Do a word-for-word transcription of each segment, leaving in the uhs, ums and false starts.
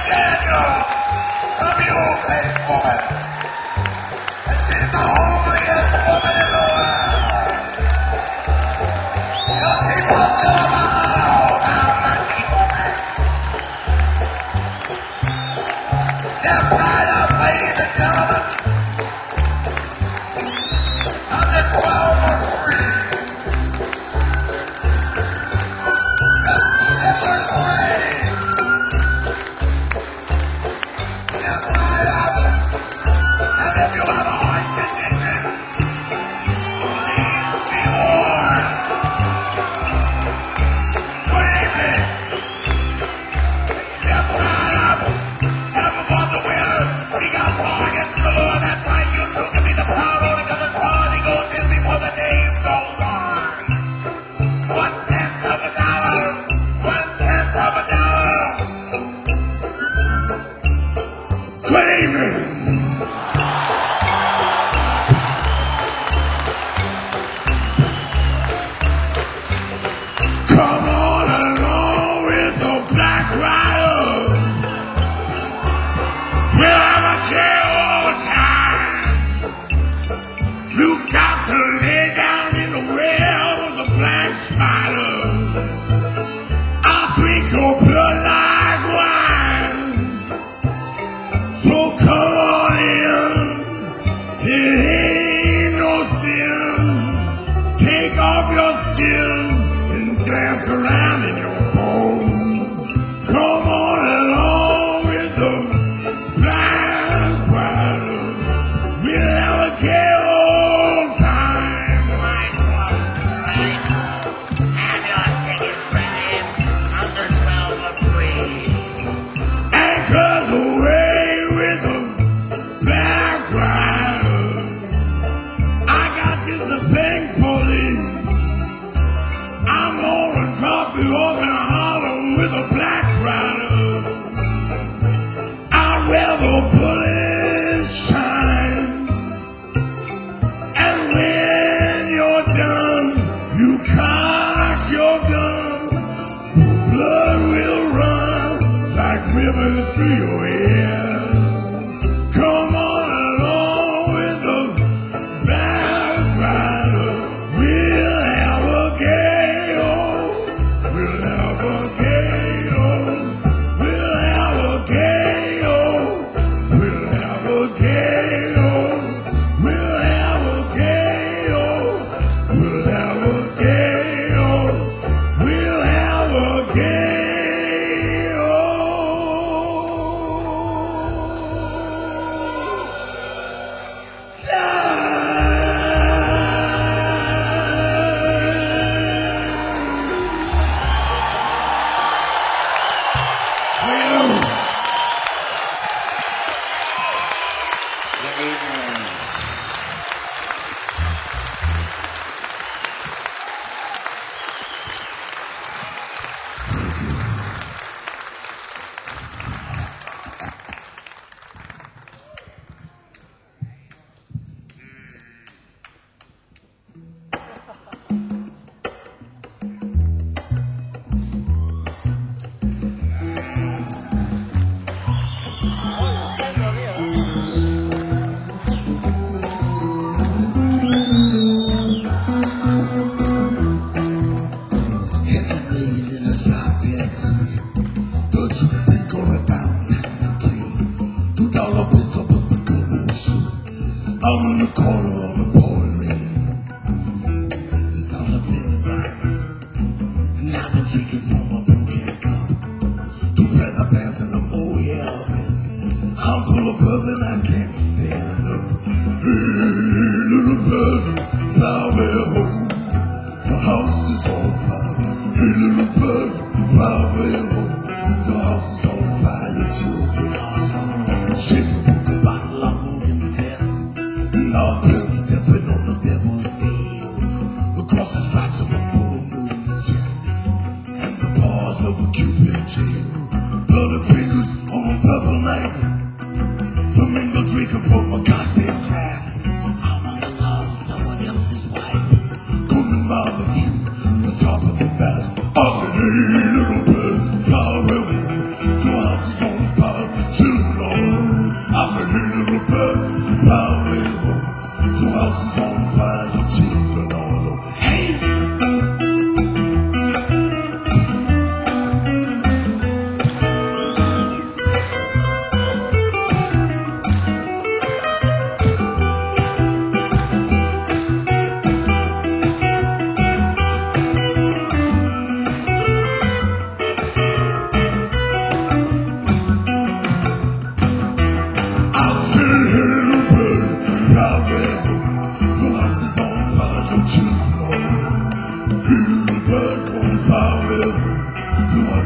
I said, hey, little bird, fly away home. Your house is on fire.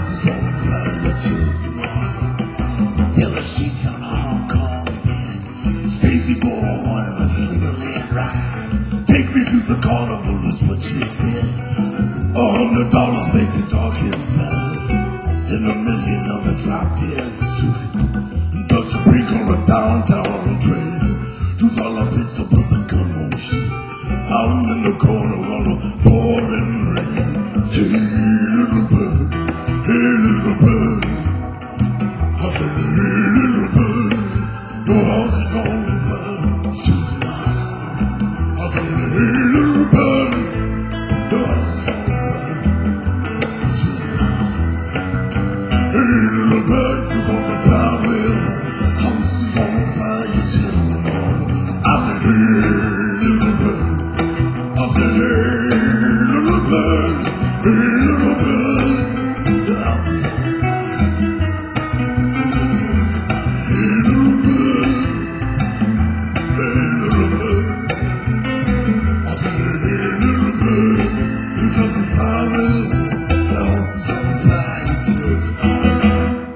is on fire, children on yellow sheets on a Hong Kong bed. Stacy Bourne in a Slingerland ride. Take me to the carnival is what she said. A hundred dollars makes a dog inside, and a million on the drop dead street. Touch a break on a downtown train. Two dollar pistol, put the gun on the sheet. Out in the corner on the pouring rain. Hey little bird, hey little bird. I said, hey little bird, your house is on fire. She's not. I said, hey little bird, your house is on fire. She's not. Hey little bird, you got the fire wheel. House is on fire, your children on. I said, hey little bird. I said, hey little bird, hey little bird, the house is on fire. And the children are, hey little bird, hey little bird. I said, hey little bird, you got the fire, the house is on fire, your children are.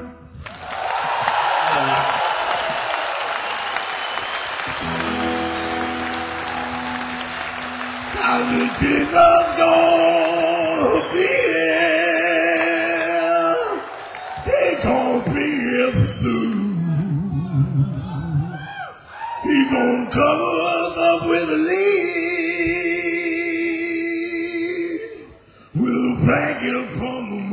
How did Jesus gonna be here? He gonna bring everything. He gonna cover us up with leaves, with a blanket from the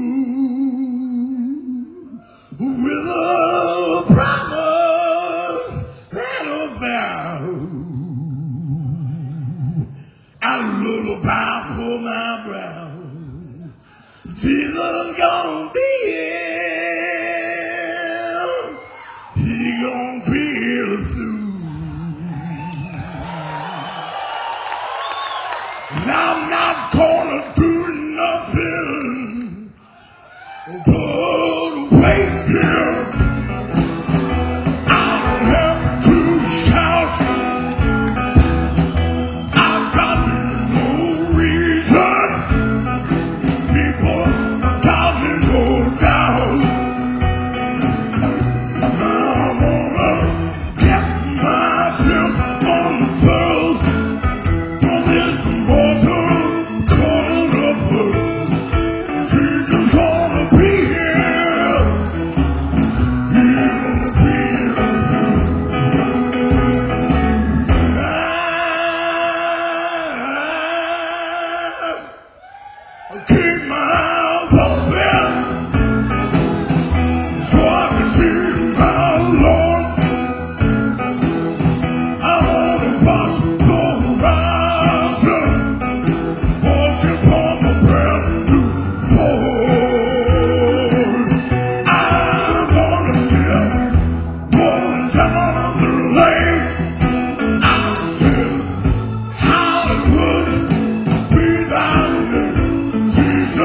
moon, with a promise and a vow. A lullaby for my brow. Jesus gonna be here. He gonna be here soon. And I'm not gonna do nothing but wait here. I don't have to shout. Keep my eyes open so I can see my Lord. I want to watch the horizon, watching from a brand new Ford. I'm gonna see it rolling down the lane. I'll tell Hollywood be thy name. Jesus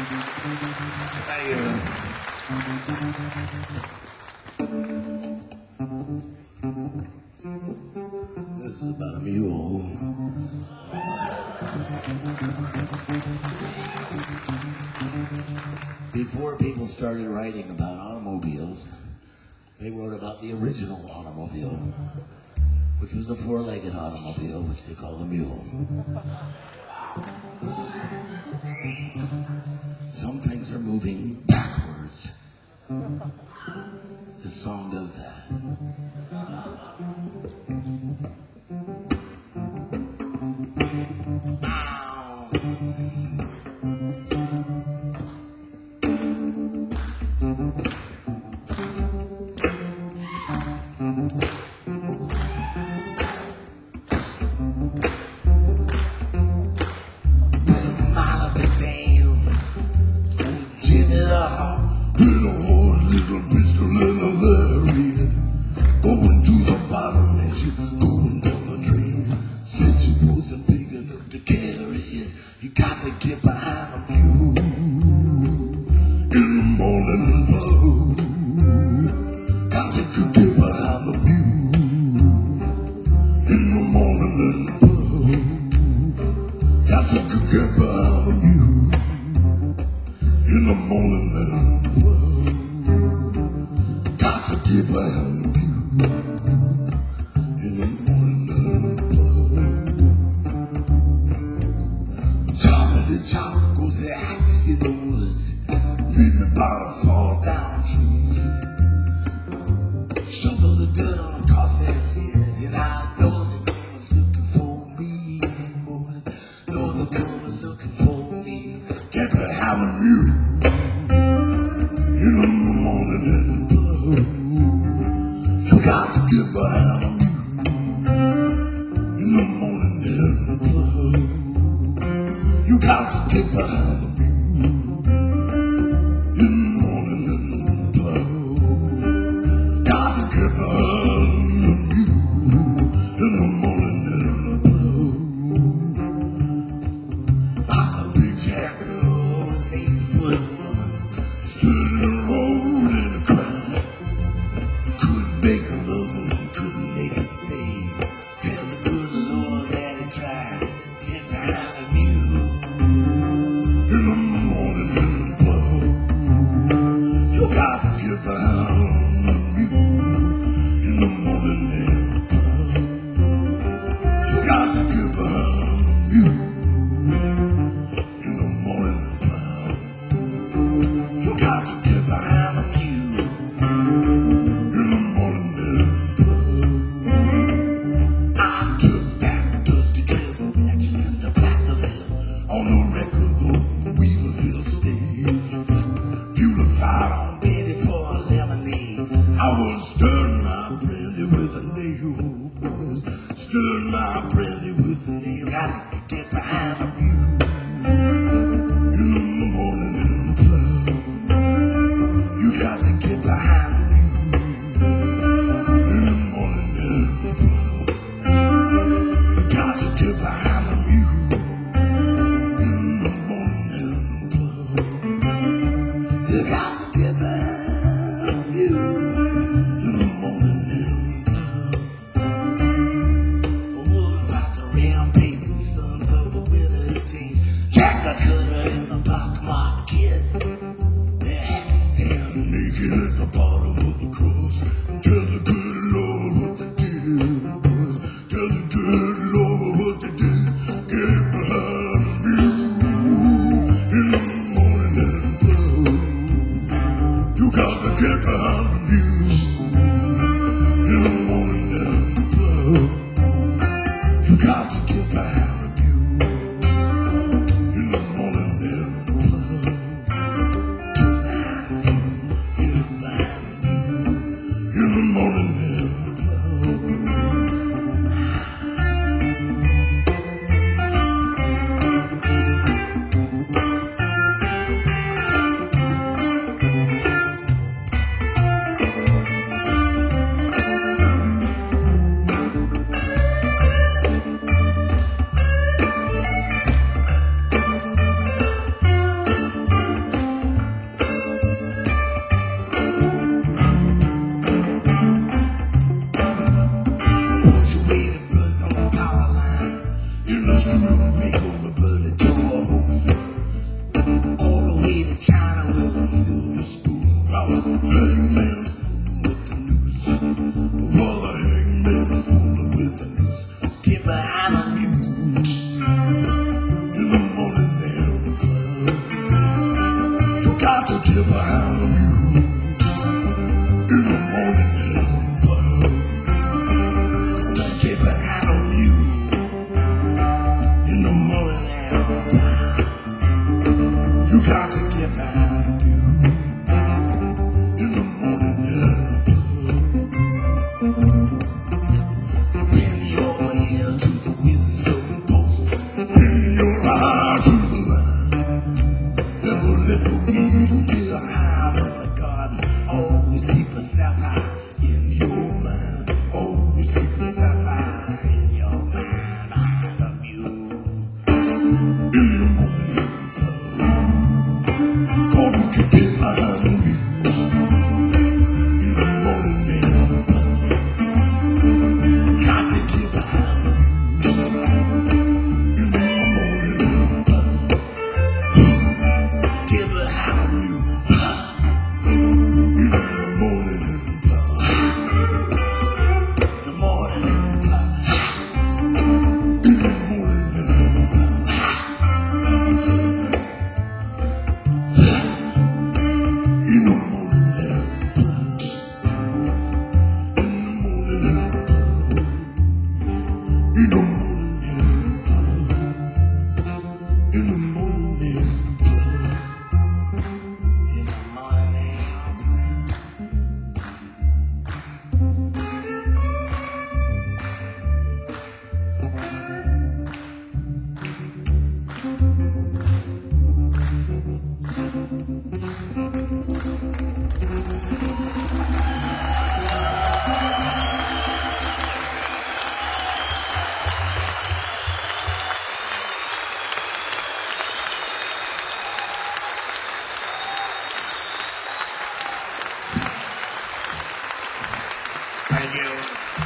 I, uh, this is about a mule. Before people started writing about automobiles, they wrote about the original automobile, which was a four-legged automobile, which they call a mule. Some things are moving backwards. This song does that. hangman's fooling with the news. While the hangman's fooling with the news. Get behind on you. In the morning there in the club. You got to get behind on you. In the morning there in the club. Gonna get behind on you. In the morning there in the club. You got to get behind on you. In the morning there in the club. Pin your ear to the wisdom post. Pin your eye to the line. Never let the weeds get high in the garden. Always keep yourself high in your mind. Always keep yourself high in your mind. Behind of you. In the morning in the club. Gonna get behind on you. In the morning in the club. You got to get behind on you. In the morning in the club. Get behind on you. In the morning in the club. The morning in the club. In the morning in the club. In the morning in the club. In the morning in the club. In the morning in the club. In the morning in the club. In the morning in the club. Thank you.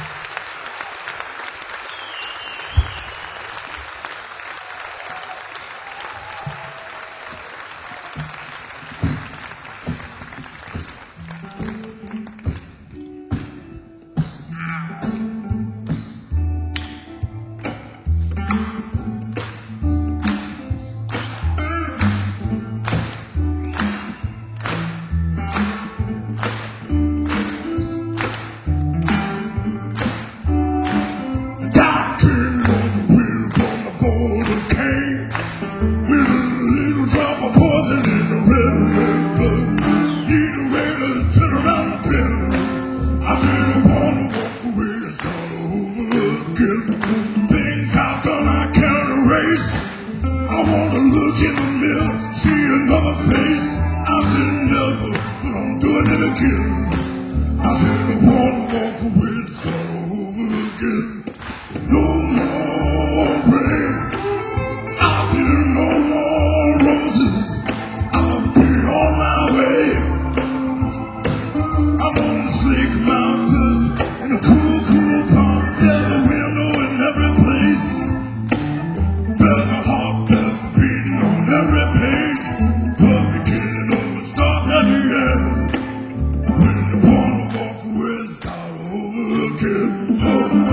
Doctor knows the will from the golden cane. With a little drop of poison in the red, red blood. Need a way to turn around the pill. I said I wanna walk away and start over again. Things I've done I can't erase. I wanna look in the mirror, see another face. I said never, but I'm doing it again. I said I wanna walk away and start over again. No more rain. I feel no more roses. I'll be on my way. I'm gonna sink my fist in a cool, cool pond. Every window in every place. There's a heart that's beating on every page. The beginning of a start at the end. When you wanna walk away and start over again. Oh.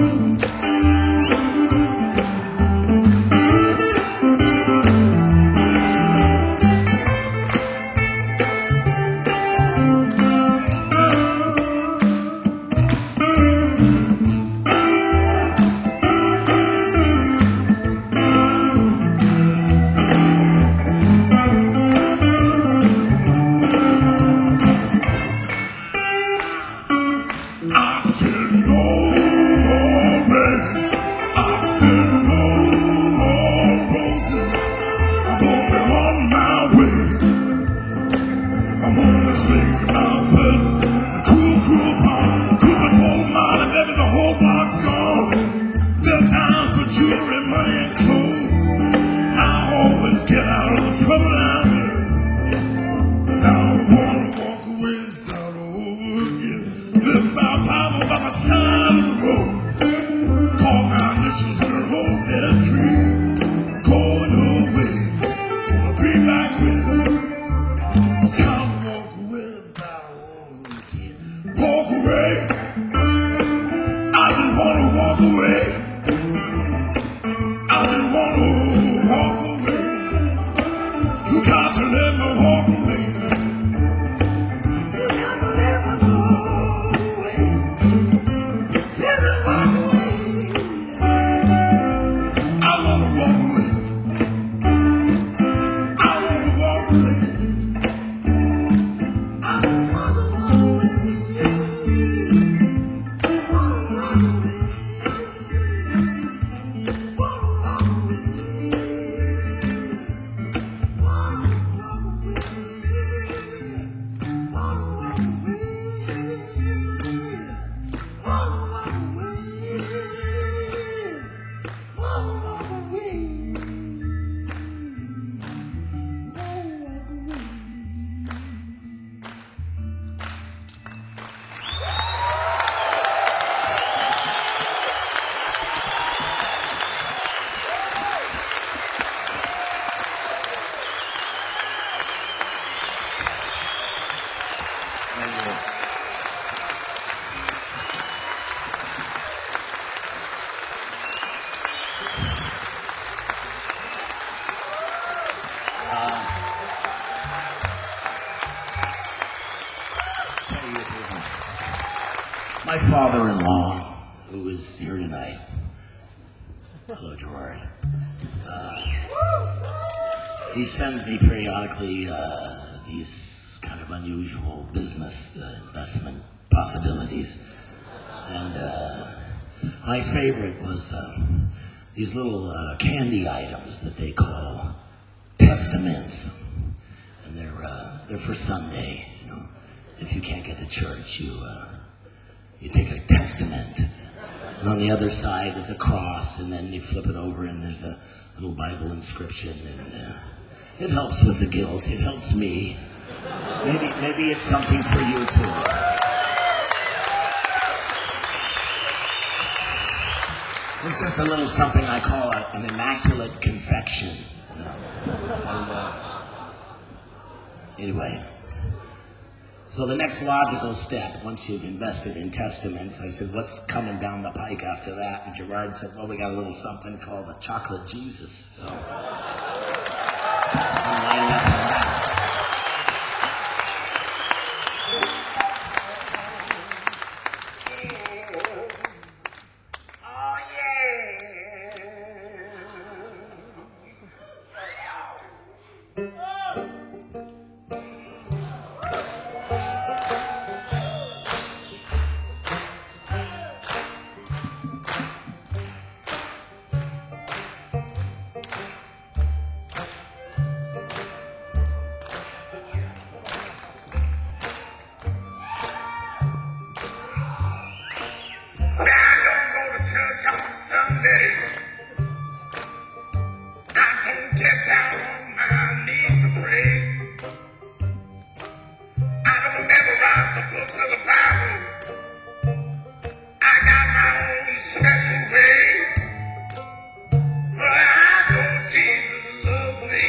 I said no more rain. I said no more roses. I'm gonna be on my way. I'm gonna sink my fist in a cool, cool pond. Cool and cold mine, baby, the whole box gone. There are times for jewelry, money, and clothes. I always get out of the trouble I'm in. Now I wanna walk away and start over again. Live my power by the side of the road. Call my initials and hold their tree. I'm going away. Gonna be back with. Time to walk away and start over. My father-in-law, who is here tonight. Hello, Gerard. Uh, he sends me periodically uh, these kind of unusual business uh, investment possibilities. And uh, my favorite was uh, these little uh, candy items that they call testaments. And they're, uh, they're for Sunday, you know. If you can't get to church, you... Uh, You take a testament, and on the other side is a cross, and then you flip it over, and there's a little Bible inscription, and uh, it helps with the guilt. It helps me. Maybe, maybe it's something for you too. It's just a little something I call a, an immaculate confection. You know? And, uh, anyway. So the next logical step, once you've invested in testaments, I said, what's coming down the pike after that? And Gerard said, well, we got a little something called the Chocolate Jesus. So I'm lining up for that. Oh, yeah. Church on Sunday, I don't get down on my knees to pray. I don't memorize the books of the Bible. I got my own special way, but I know Jesus loves me.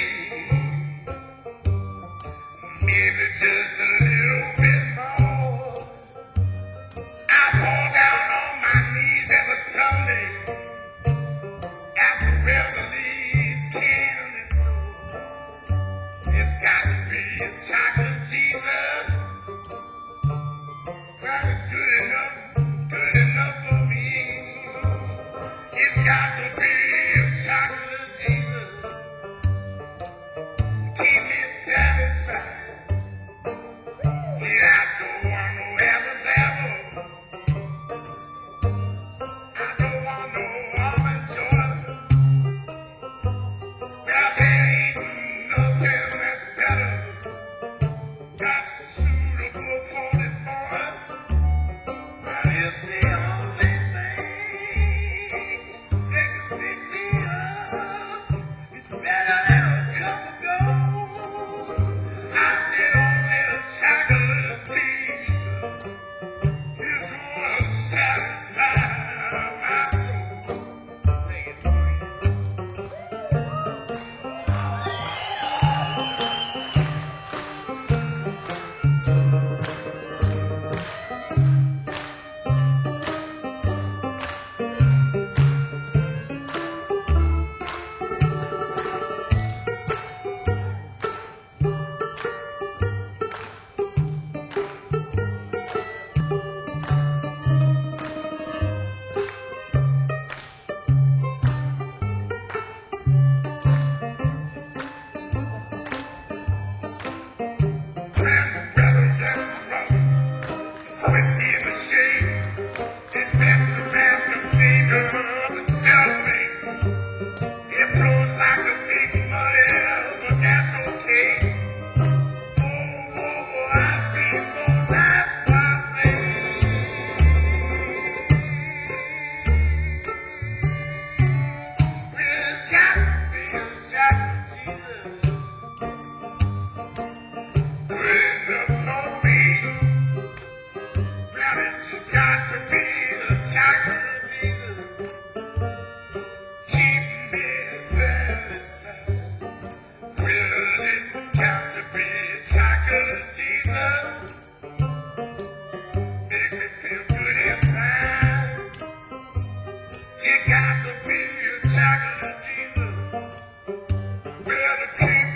Maybe just a little bit more. I fall down on my knees every Sunday after Beverly's candy store. It's got to be a chocolate Jesus. Well, it's good enough, good enough for me. It's got to be a chocolate Jesus. Keep me satisfied. Yeah, I don't want no ever, ever.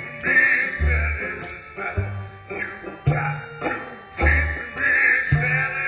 Got to keep me satisfied.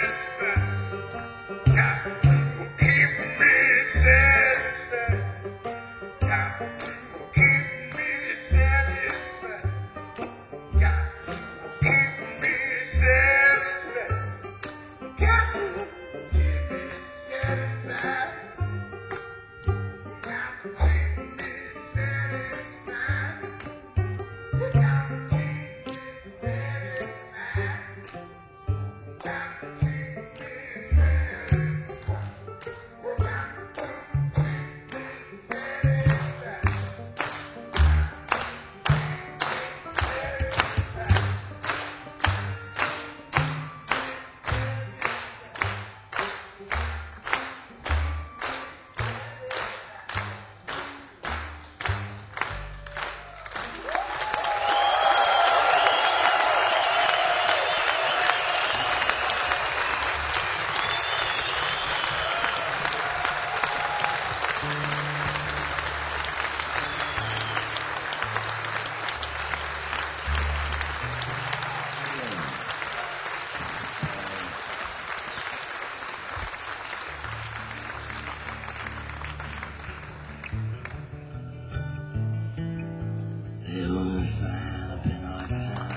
There was a sign up in our town.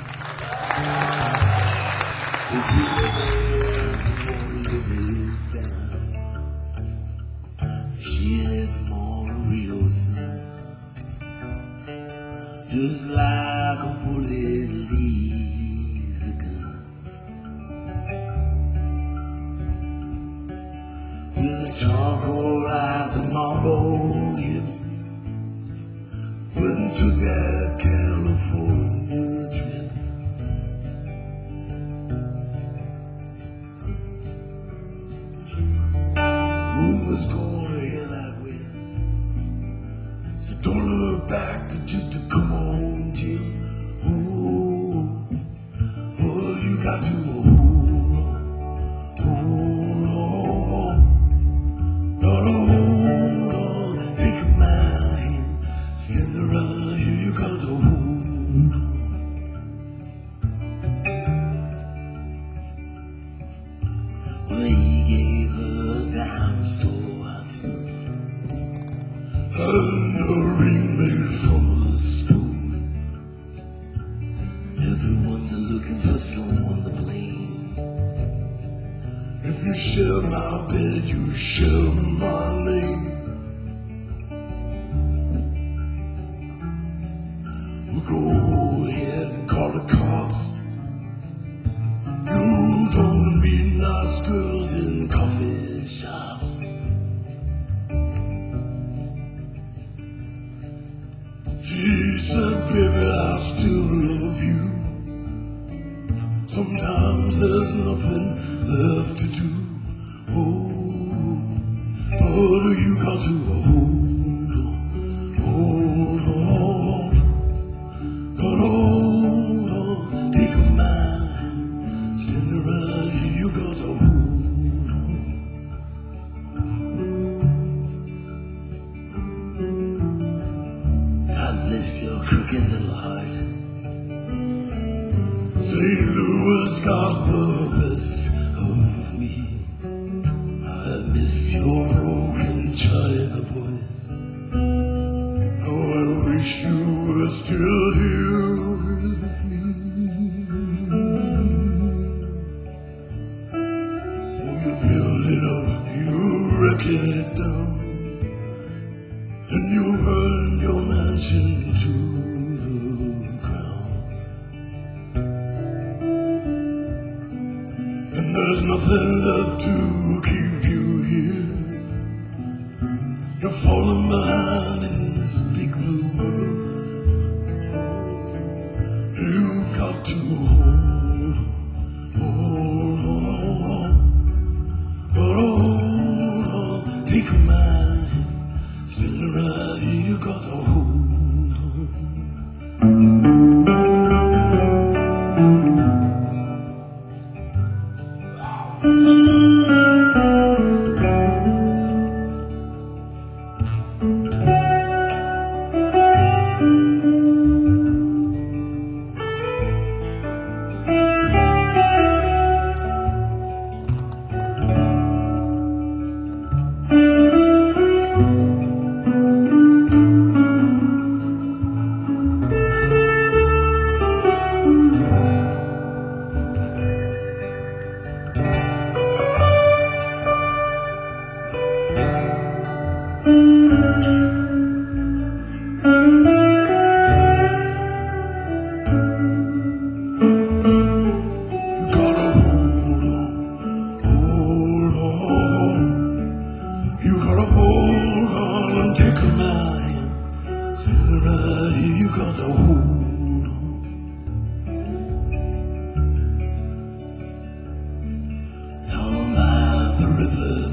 If you live it, you won't live it down. She left more real thing, just like a bullet leaves a gun. With a charcoal eyes and marble hips, went to that California trip. Moon was going to hell that way, so don't look back, just to come on, Jim. Oh, oh, you got to hold on, hold on, gotta hold on, take a mind, stand around here, you got to hold on. Well, he gave her a dime store watch and a ring made from a spoon. Everyone's looking for someone to blame. If you share my bed, you share my name. We'll go ahead and call the cops. You don't meet nice girls in coffee shops. She said, baby, I still love you. Sometimes there's nothing left to do. Oh, but you got to hold on, hold on, gotta hold on, take a mind, stand around here, you got to hold on. God bless your crooked little heart. Saint Louis got the best of me. I miss your broken China voice. Oh, I wish you were still here with me. Oh, you build it up, you wreck it down, and you burn your mansion to the ground. And there's nothing left to keep you here. You're falling behind in this big blue world. You got to hold on, hold on, but hold on, take a mind, stand around here, you got to hold on.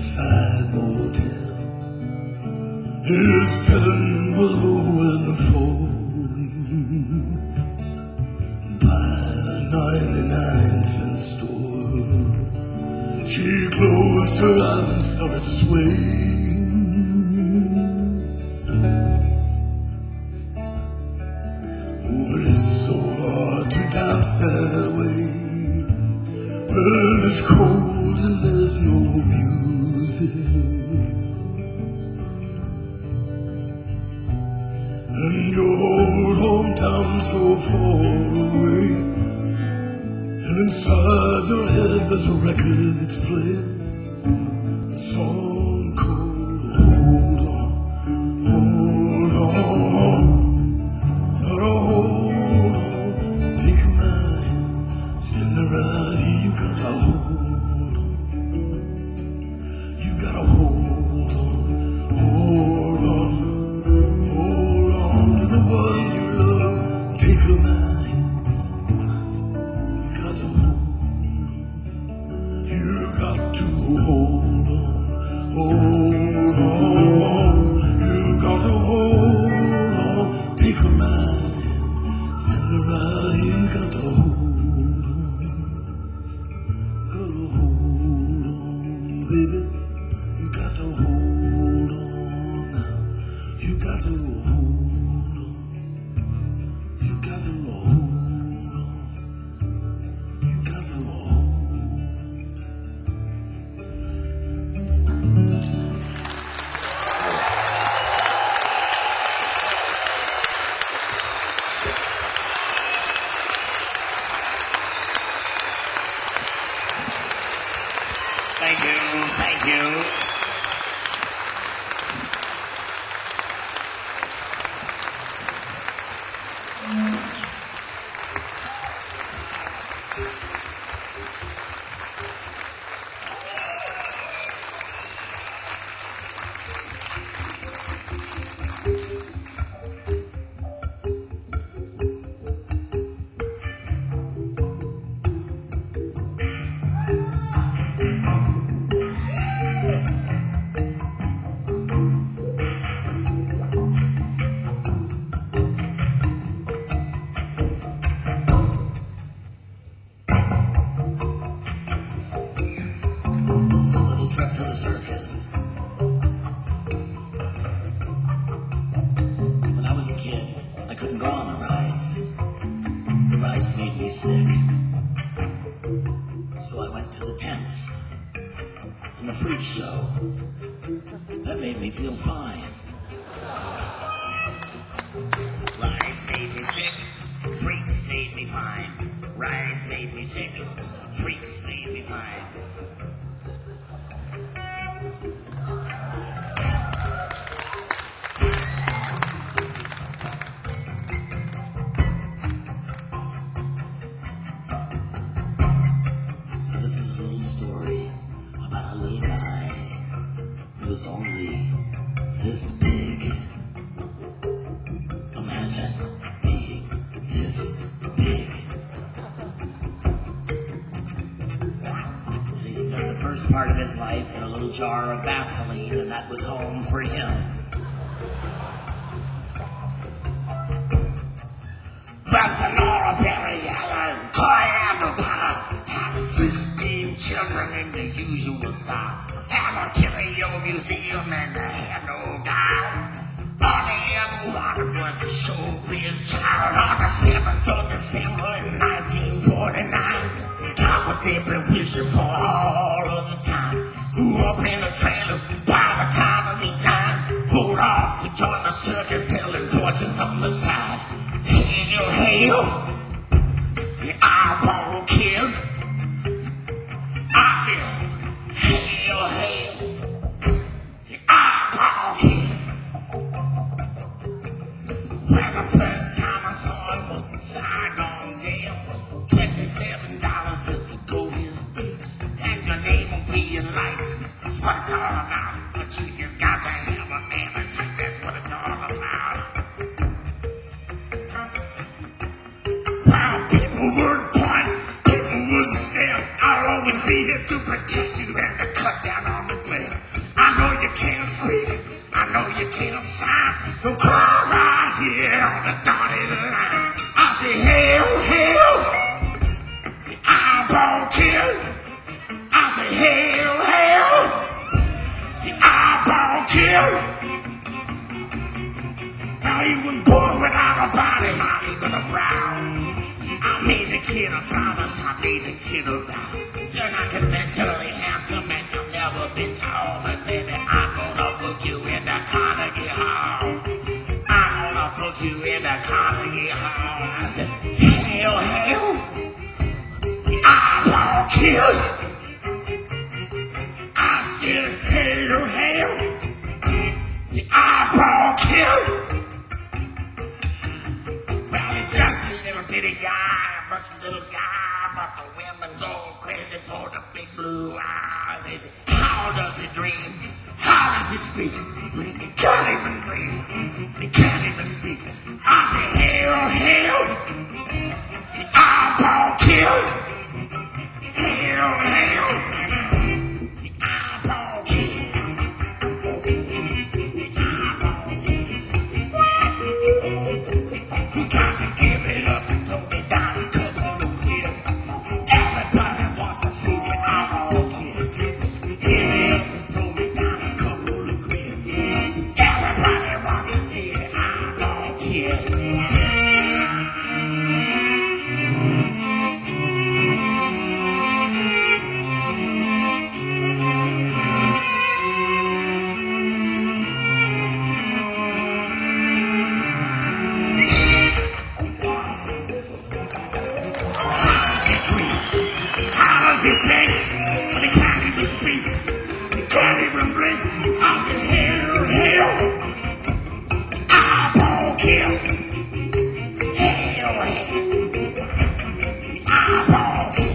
hillside motel. His curtain was low and folding by a ninety-nine cent store. She closed her eyes and started swaying. Oh, but it's so hard to dance that way when it's cold and there's no music. And your old hometown so far away, and inside your head there's a record that's playing, a song called Hold On, Hold On, gotta hold on, take my hand, standing right here, you gotta hold on, you gotta hold on, hold on. Hold on, hold on, you gotta hold on, take a mind, stand right here, you gotta hold on, gotta hold on, baby, you gotta hold on now, you gotta hold on, you gotta hold on, you gotta hold on. Thank you, thank you. Trip to the circus. When I was a kid, I couldn't go on the rides. The rides made me sick. So I went to the tents and the freak show. That made me feel fine. Rides made me sick. Freaks made me fine. Rides made me sick. Freaks made me fine. This is a little story about a little guy who was only this big. Imagine being this big. And he spent the first part of his life in a little jar of Vaseline, and that was home for him. Basanora, Barry Allen, Coriander Pie. Sixteen children in the usual style. Had a curio museum and I had no guy. All they ever wanted was a showbiz child. On the seventh of December in nineteen forty-nine, got what they've been wishing for all of the time. Grew up in a trailer by the time I was nine. Pulled off to join the circus, telling fortunes on the side. Hail, hail, the eyeball kid. I feel, hail, hail, the eyeball kid. Well, the first time I saw him was in Saigon jail. Twenty-seven dollars just to go his bill. And your name will be your license. That's what it's all about. But you just got to have a manager. That's what it's all about. Well, people would point, people would stare. I'll always be here to protect you and to cut down on the glare. So come right here on the dotted line. I say, hell, hell, the eyeball kid. I say, hell, hell, the eyeball kid. Now he was born without a body, not even a brow. I made the kid a promise, I made the kid a vow. You're not conventionally handsome and you've never been tall, but baby, I'm gonna book you in the Carnegie Hall. I'm gonna book you in the Carnegie Hall. I said, hell, hell, eyeball kid. I said, hell, hell, the eyeball kid. Well, it's just a little bitty guy, a bunch of little guy, but the women go crazy for the big blue eyes. They say, how does he dream? How does he speak? He can't even breathe. He can't even speak. I say, hell, hell, the eyeball kid. Hell, hell, the eyeball kid. The eyeball kid. You got to give it up and throw me down a couple of quid. Everybody wants to see the eyeball kid. Give it up and throw me down a couple of quid. Everybody wants to see the eyeball kid. How does he think? But he can't even speak. He can't even blink. I said, hell, hell, eyeball kill. Hell, hell, eyeball kill.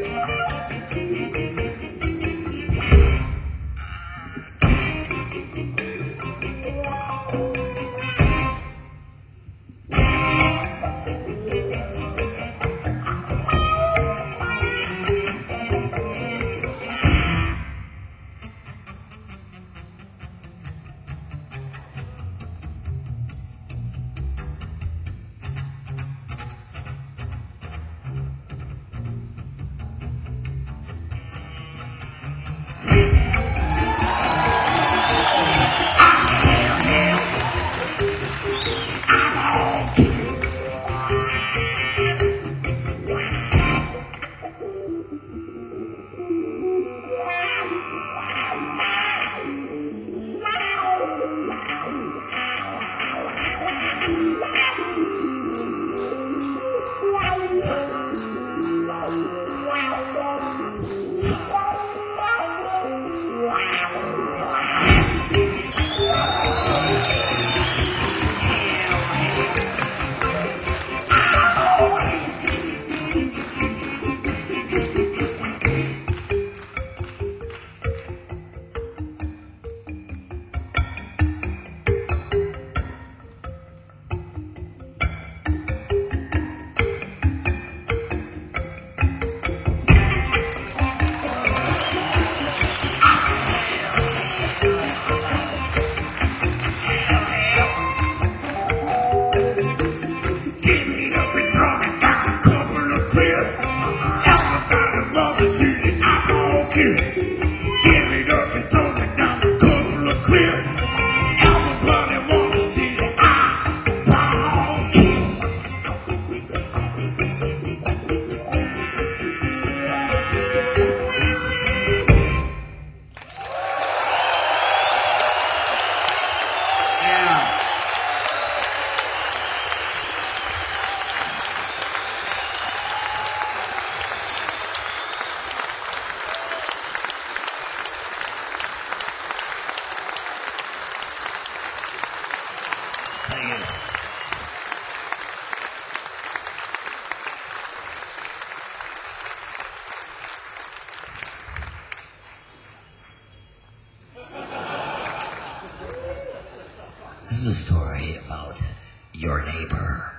This is a story about your neighbor.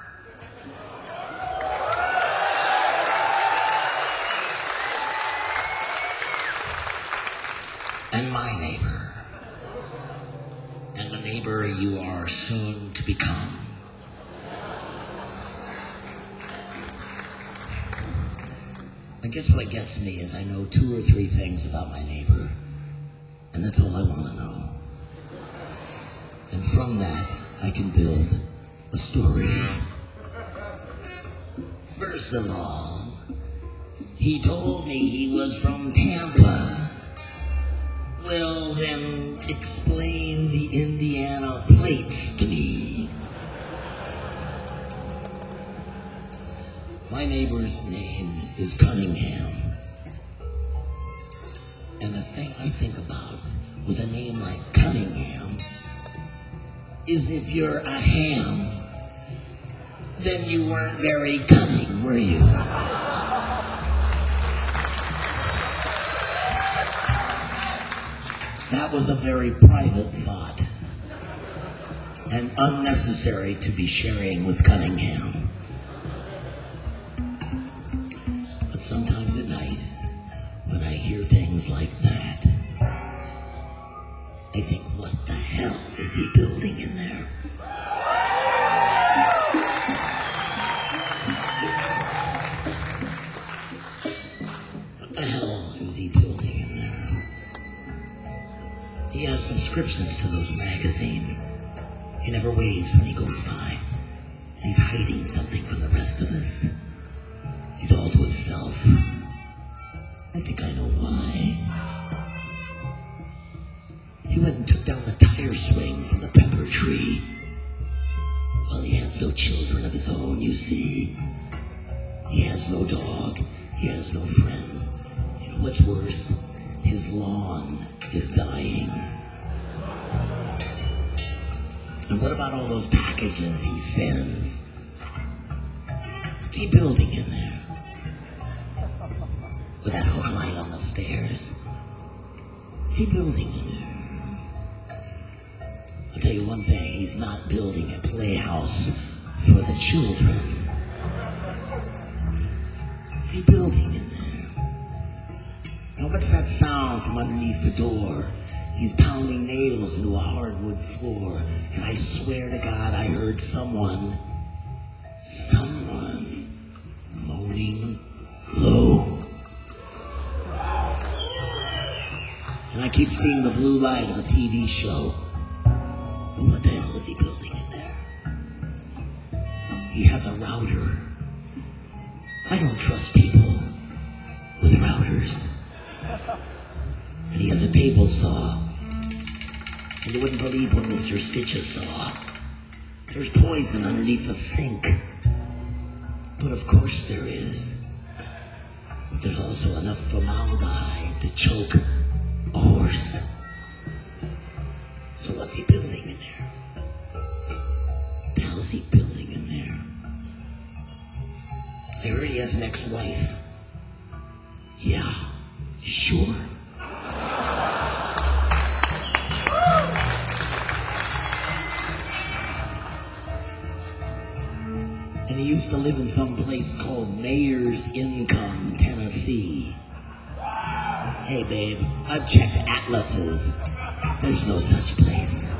And my neighbor. and the neighbor you are soon to become. I guess what gets me is I know two or three things about my neighbor, and that's all I want to know. And from that, I can build a story. First of all, he told me he was from Tampa. Well, then explain the Indiana plates to me. My neighbor's name is Cunningham. And the thing I think about with a name like Cunningham is if you're a ham, then you weren't very cunning, were you? That was a very private thought and unnecessary to be sharing with Cunningham. But sometimes at night, when I hear things like that, I think, what the hell is he building in there? What the hell is he building in there? He has subscriptions to those magazines. He never waves when he goes by. And he's hiding something from the rest of us. He's all to himself. I think I know why. He went and took down the tire swing from the pepper tree. Well, he has no children of his own, you see. He has no dog. He has no friends. You know what's worse? His lawn is dying. And what about all those packages he sends? What's he building in there? With that hook light on the stairs? What's he building in there? I'll tell you one thing, he's not building a playhouse for the children. What's he building in there? Now what's that sound from underneath the door? He's pounding nails into a hardwood floor, and I swear to God I heard someone, someone moaning low. And I keep seeing the blue light of a T V show. What the hell is he building in there? He has a router. I don't trust people with routers. And he has a table saw. And you wouldn't believe what Mister Stitches saw. There's poison underneath the sink. But of course there is. But there's also enough formaldehyde to choke a horse. So what's he building in there? What the hell is he building in there? I heard he has an ex-wife. Yeah, sure. And he used to live in some place called Mayor's Income, Tennessee. Hey, babe, I've checked atlases. There's no such place.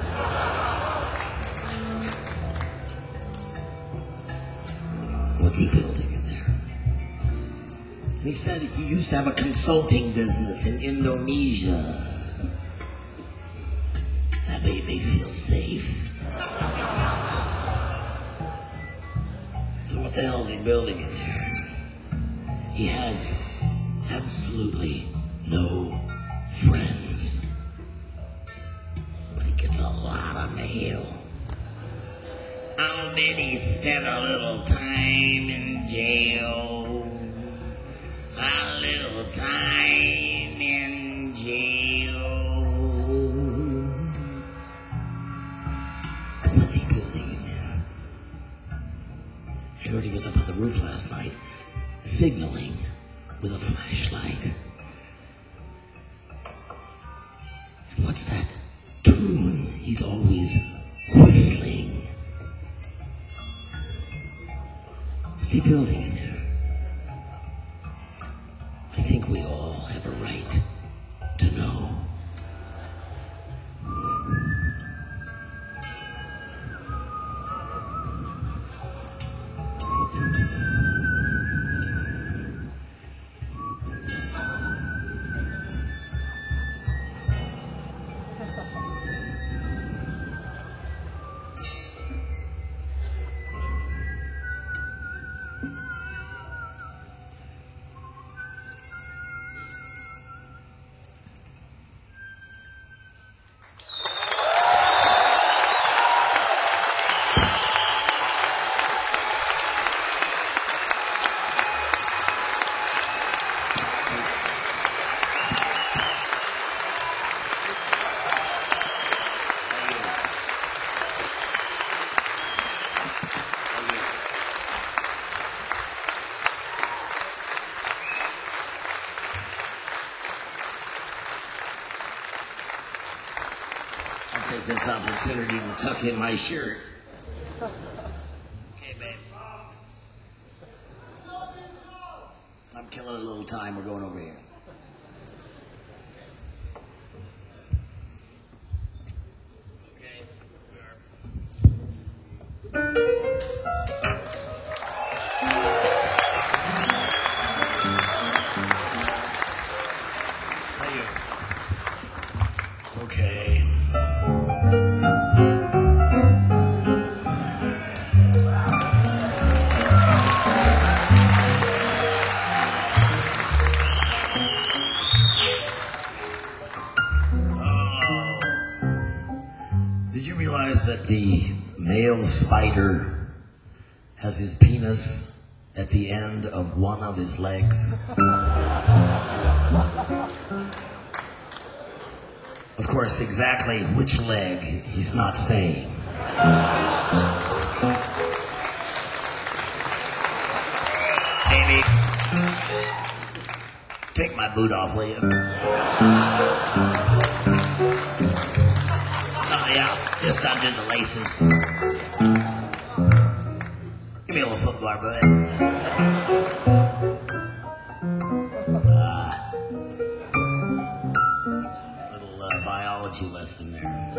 What's he building in there? And he said he used to have a consulting business in Indonesia. That made me feel safe. So what the hell is he building in there? He has absolutely no friends. But he gets a lot of mail. I'll bet he spent a little time in jail. A little time in jail. What's he building in there? I heard he was up on the roof last night, signaling with a flashlight. And what's that tune he's always whistling? What's he building in there? I think we all have a right to know. take this opportunity to tuck in my shirt. Okay, babe. I'm killing a little time. We're going over here. Okay. Okay. Did you realize that the male spider has his penis at the end of one of his legs? Of course, exactly which leg he's not saying. Baby, take my boot off, will you? Oh, yeah, just undo the laces. Give me a little footbar, bud. Uh, little uh, biology lesson there.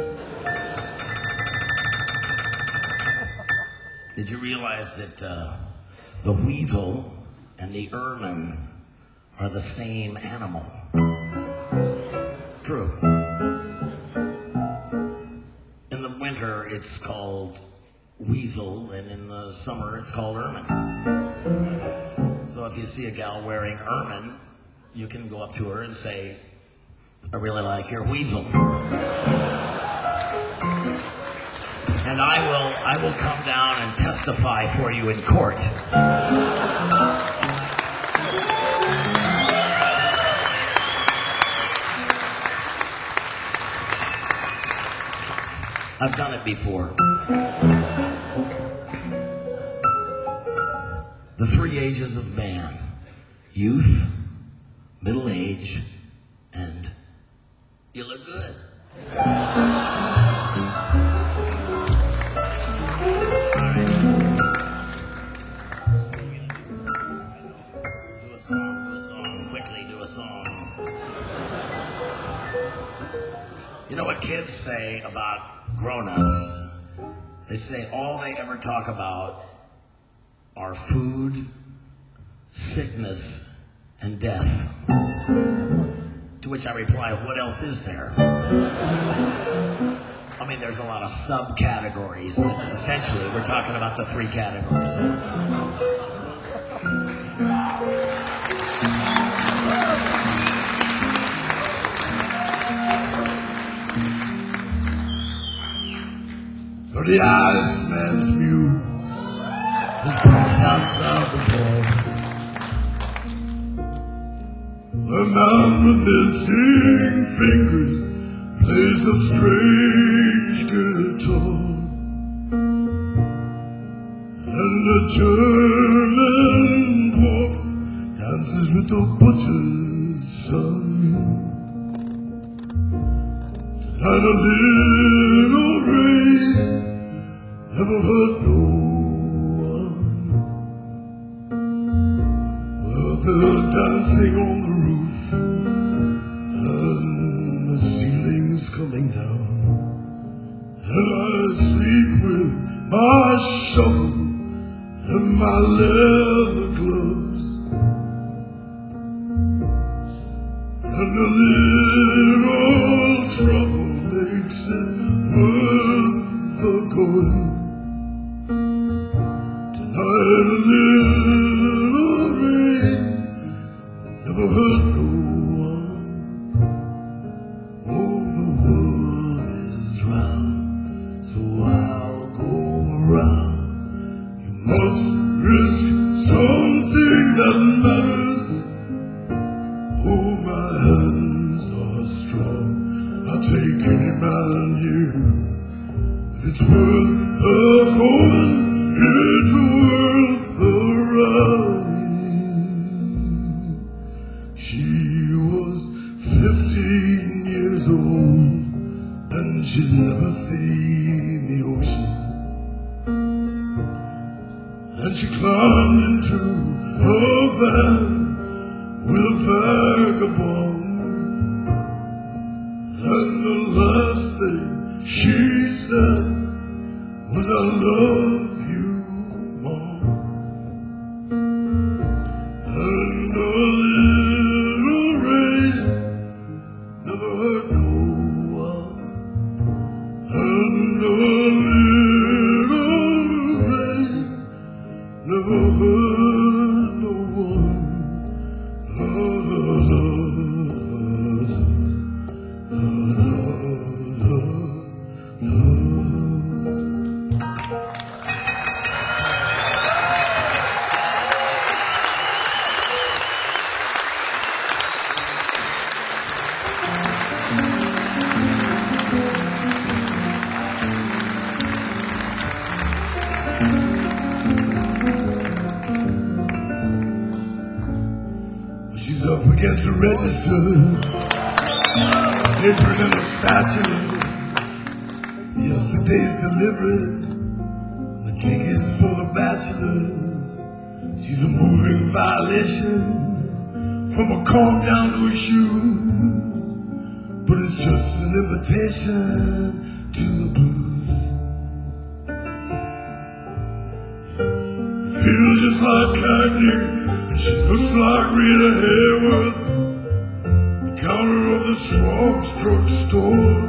Did you realize that uh, the weasel and the ermine are the same animal? True. In the winter, it's called weasel, and in the summer, it's called ermine. So if you see a gal wearing ermine, you can go up to her and say, I really like your weasel. And I will, I will come down and testify for you in court. I've done it before. The three ages of man: youth, middle age, and you look good. All right. Do a song, do a song, quickly do a song. You know what kids say about grown-ups? They say all they ever talk about are food, sickness, and death. To which I reply, what else is there? I mean, there's a lot of subcategories, but essentially we're talking about the three categories. For the Iceman's mule is parked outside the bar. A man with missing fingers plays a strange guitar, and the German dwarf dances with the butcher's son. Tonight a little rain never hurt no one. Well, they're dancing on the roof, and the ceiling's coming down. And I sleep with my shovel and my leather gloves, and a little trouble makes it worth the going. Tonight a little rain never hurt no one. Oh, the world is round, so I'll go around. You must risk something that matters. Oh, my hands are strong, I'll take any man here. If it's worth the going, it's worth the ride. She was fifteen years old, and she'd never seen the ocean. And she climbed into her van with a vagabond, and the last thing she said was, I love you, Mom. And a little rain never hurt no one, and a little rain never hurt no one. La, la, la, la, la, la, la. She's up against the register, apron and a statue. Yesterday's deliveries, the tickets for the bachelors. She's a moving violation, from a comb down to a shoe. But it's just an invitation to the blues. Feels just like Cagney, and she looks like Rita Hayworth, the counter of the Schwab's drugstore.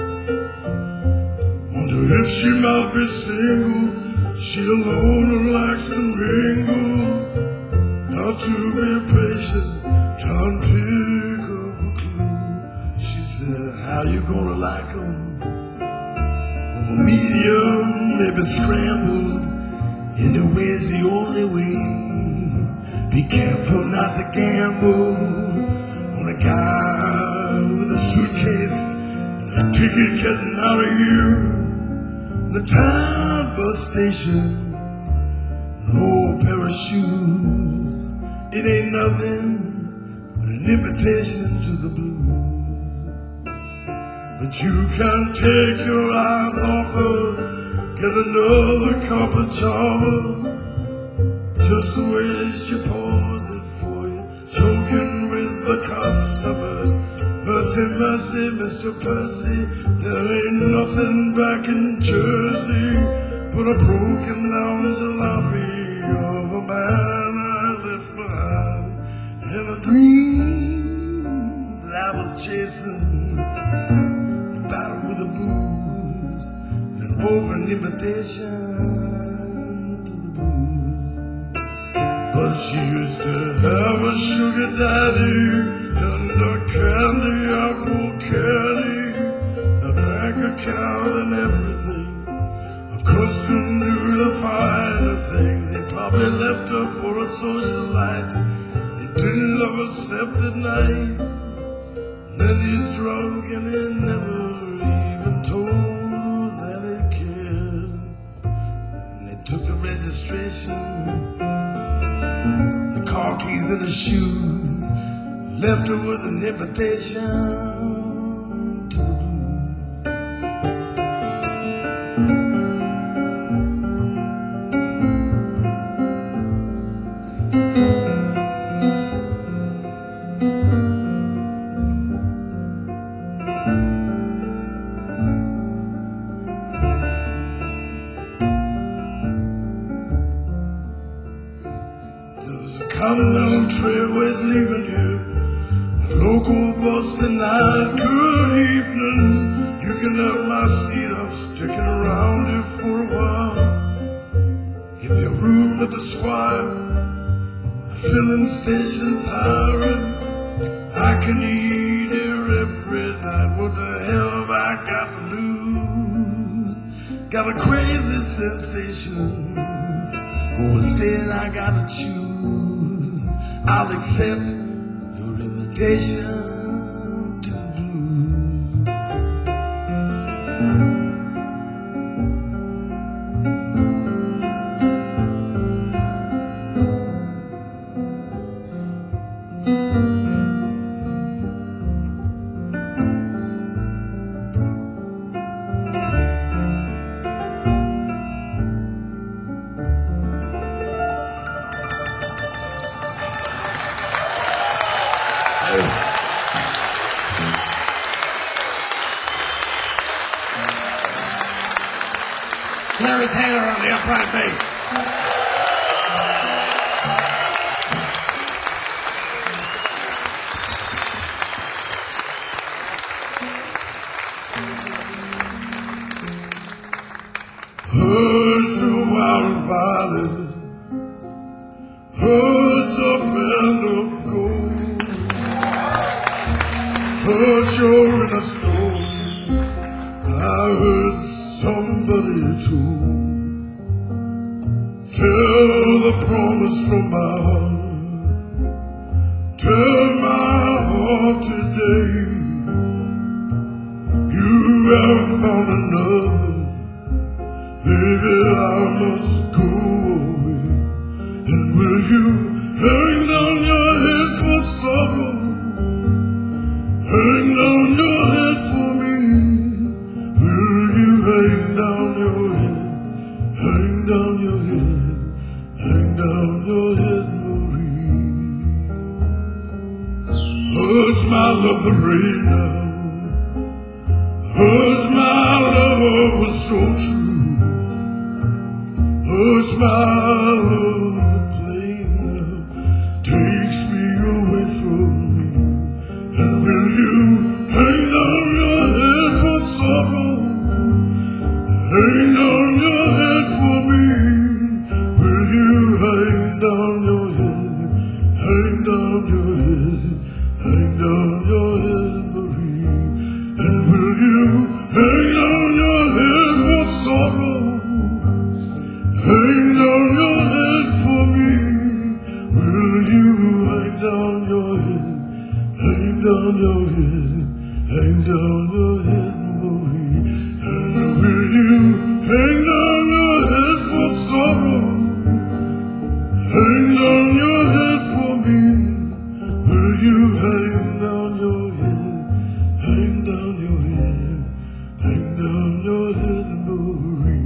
Wonder if she might be single, she alone who likes to mingle. Got to be patient, try and pick up a clue. She said, how you gonna like 'em? Over medium, maybe scrambled, anyway's the only way. Be careful not to gamble on a guy with a suitcase and a ticket getting out of here. The town bus station, an old pair of shoes. It ain't nothing but an invitation to the blues. But you can't take your eyes off her, get another cup of java. Just the way she pours it for you, joking with the customers. Mercy, mercy, Mister Percy, there ain't nothing back in Jersey but a broken down jalopy of a man I left behind, and a dream that I was chasing, a battle with the blues, an open invitation. But she used to have a sugar daddy and a candy apple caddy, a bank account and everything, accustomed to the finer things. He probably left her for a socialite. He didn't love her except at night. Then he's drunk and he never even told her that he cared. And they took the registration, the car keys and the shoes, left her with an invitation to the Continental Trailways leaving here, a local bus tonight. Good evening, you can have my seat, I'm sticking around here for a while. Give me a room at the Squire, the filling station's hiring. I can eat here every night, what the hell have I got to lose? Got a crazy sensation, but instead I gotta choose. I'll accept your invitation to the blues. Larry Taylor on the upright bass. Hush, a wild violet, hush, a band of gold, hush, you're in a storm. I heard somebody told. Tell the promise from my heart, tell my heart today, you have found another. Baby, I must go away. And will you hang down your head for sorrow? Hang down your head for me. Will you hang down your head? Hang down your head. Hang down your head, Marie. Hush, my love, the rain now. Hush, my love was so true. Hush, my love, playing now takes me away from you. And will you hang down your head for sorrow? Hang down your head for me. Will you hang down your head? Hang down your head. Hang down your head, Marie. And will you hang down your head for sorrow? Hang down your head for me. Will you hang down your head? Hang down your head. Hang down your head, Marie. And will you hang down your head for sorrow? Hang down your head for me. Will you hang down your head? Hang down your head. Hang down your head, Marie.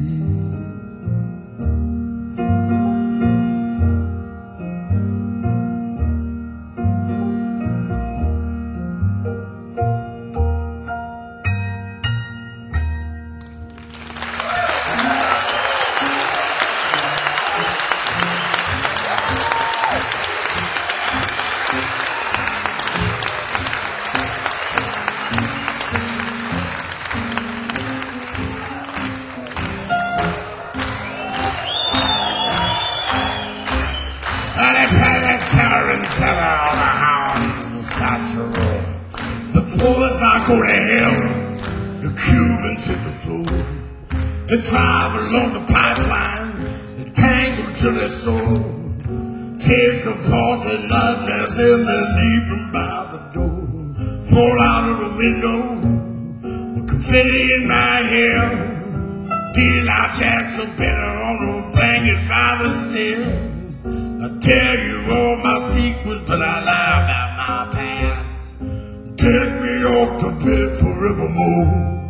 Tarantella, all the hounds will start to roar. The boys are going to hell, the Cubans hit the floor. They drive along the pipeline, they tangle to their soul. Take apart the nightmares and they leave them by the door. Fall out of the window, with confetti in my hair. Deal out jacks are better on a blanket by the stairs. I tell you all my secrets, but I lie about my past. Take me off to bed forevermore.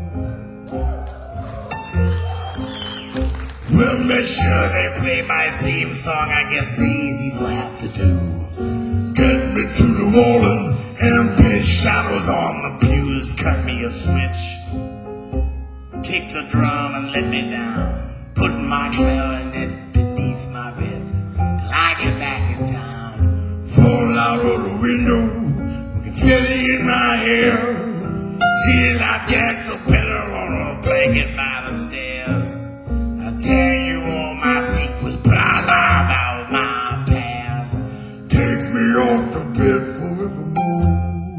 Well, make sure they play my theme song. I guess the easies will have to do. Get me to New Orleans and pin shadows on the pews. Cut me a switch, kick the drum and let me down. Put my clarinet beneath my bed. I get back in town. Fall out of the window, confetti in my hair. Deal out jacks are better on a blanket by the stairs. I tell you all my secrets, but I lie about my past. Take me off to bed forevermore.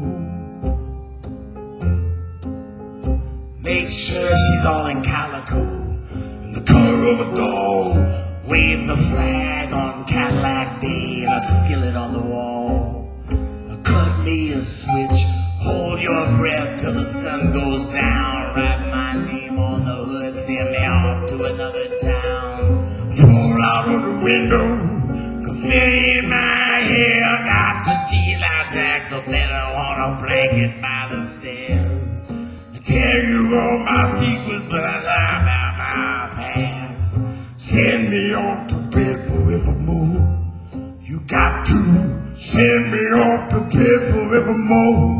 Make sure she's all in calico, in the color of a doll. Wave the flag on Cadillac Day and a skillet on the wall. Cut me a switch, hold your breath till the sun goes down. Write my name on the hood, send me off to another town. Fall out of the window, confetti in my hair. Got to deal out jacks so better on a blanket by the stairs. I tell you all my secrets, but I lie about my past. Send me off to bed forevermore. You got to send me off to bed forevermore.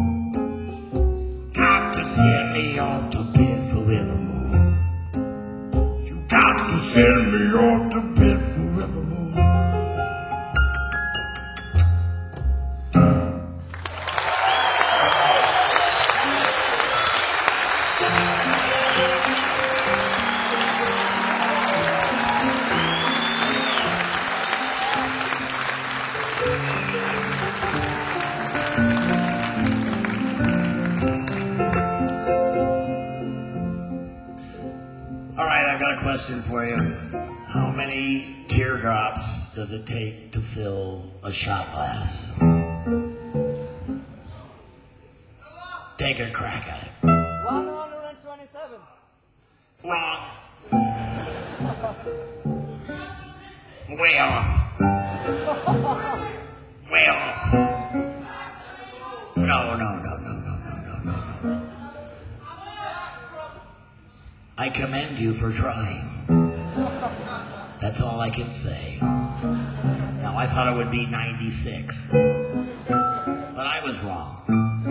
Got to send me off to bed forevermore. You got send me off to bed forevermore. All right, I've got a question for you. How many teardrops does it take to fill a shot glass? Take a crack at it. one hundred twenty-seven. Wrong. Way off. Way off. No, no, no, no, no, no, no, no, no. I commend you for trying. That's all I can say. Now, I thought it would be ninety-six, but I was wrong.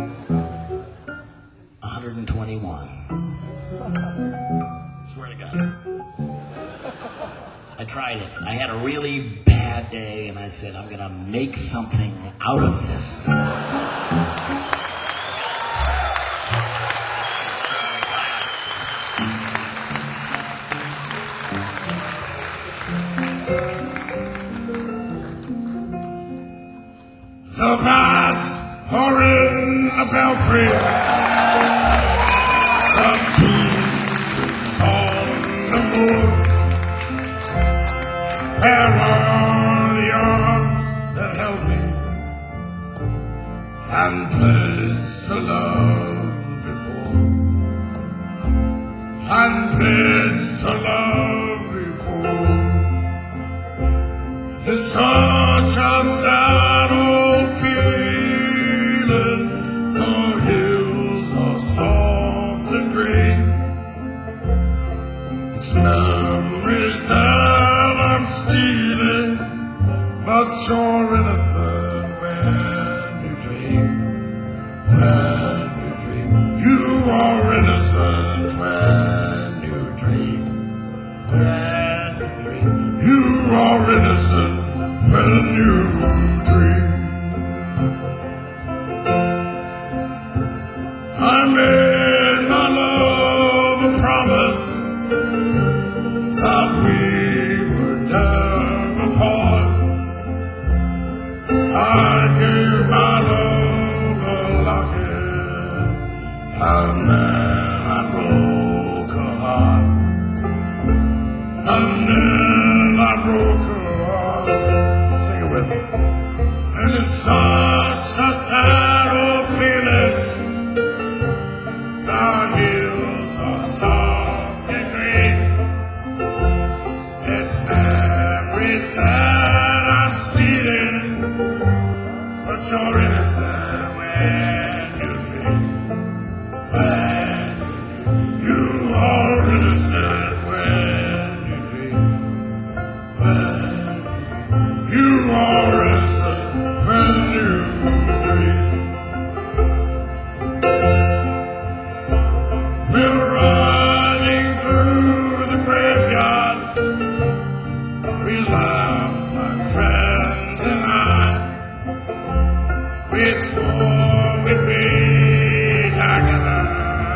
one hundred twenty-one. Swear to God. I tried it. I had a really bad day, and I said, I'm going to make something out of this. The bats are in the belfry. The tunes on the moon. Where are the arms that held me and pledged to love before? And pledged to love before. It's such a sad old feeling. The hills are soft and green. It's memories that I'm stealing, but you're innocent when you dream. When you dream, you are innocent when you dream. When you dream, you are innocent when you dream. I made my love a promise that we would never part. I gave my love a locket, and then I broke her heart. And then I broke her heart. Sing it with me. And it's such a sad old feeling. Our hills are soft and green. It's memories that I'm stealing, but you're innocent when you dream. When you dream, you are innocent when you dream. When you are innocent when you dream. We're running through the graveyard. We laugh, my friends and I. We swore we'd be together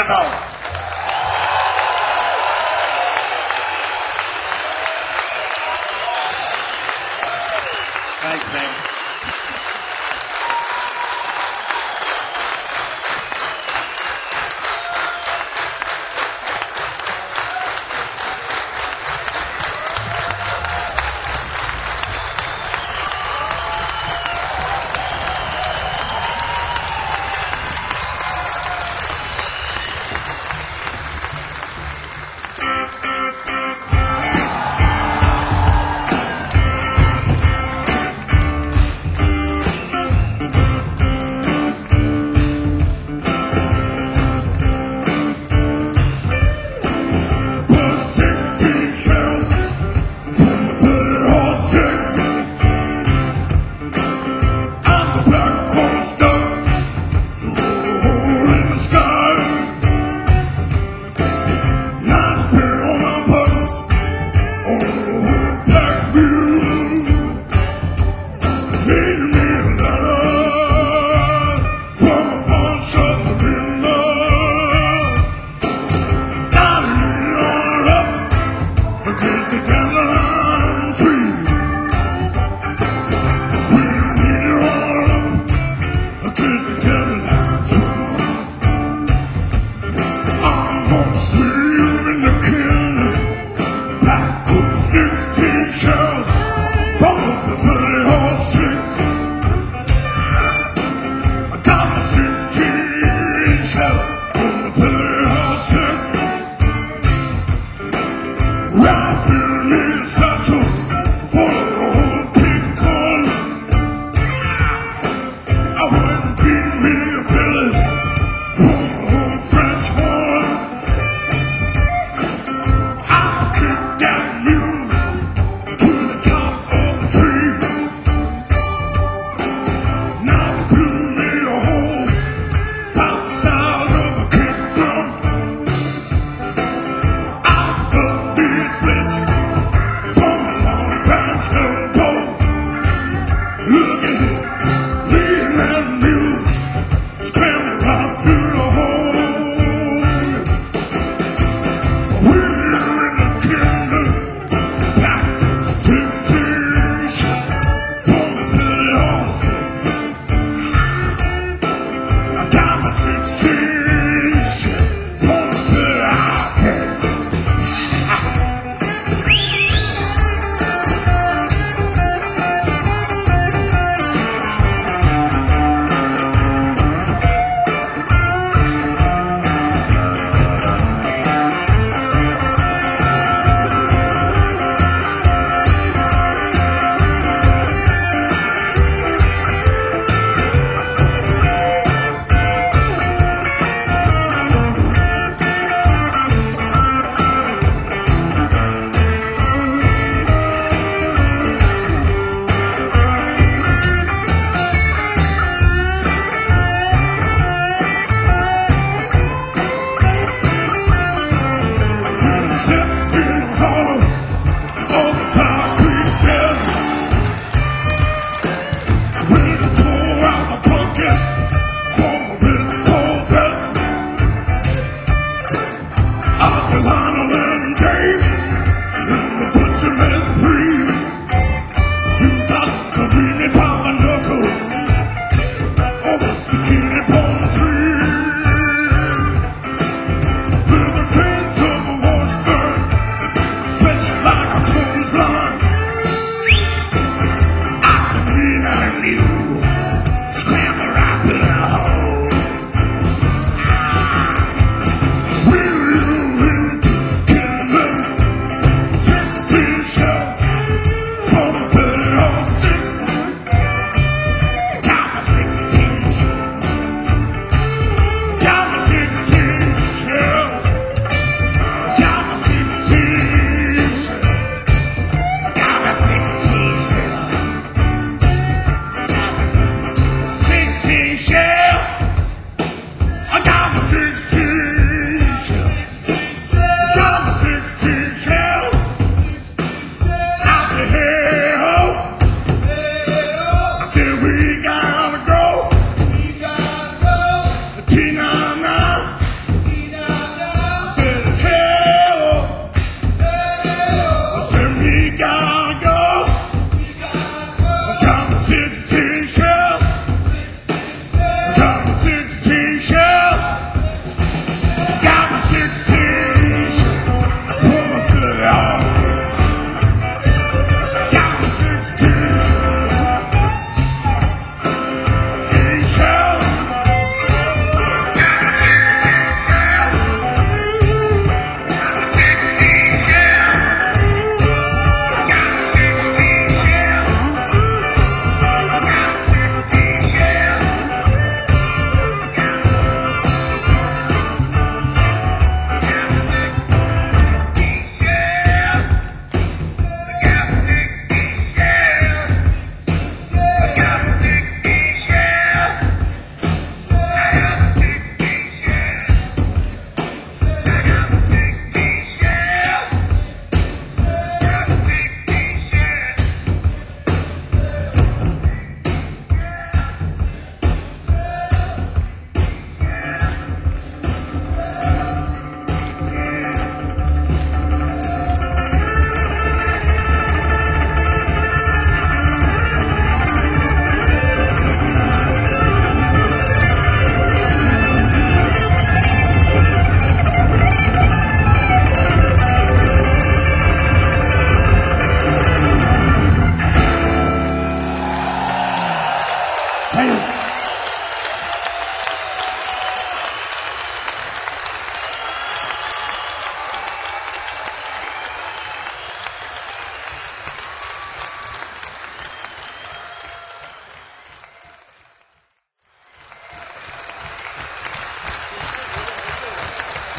years old. Thanks, man.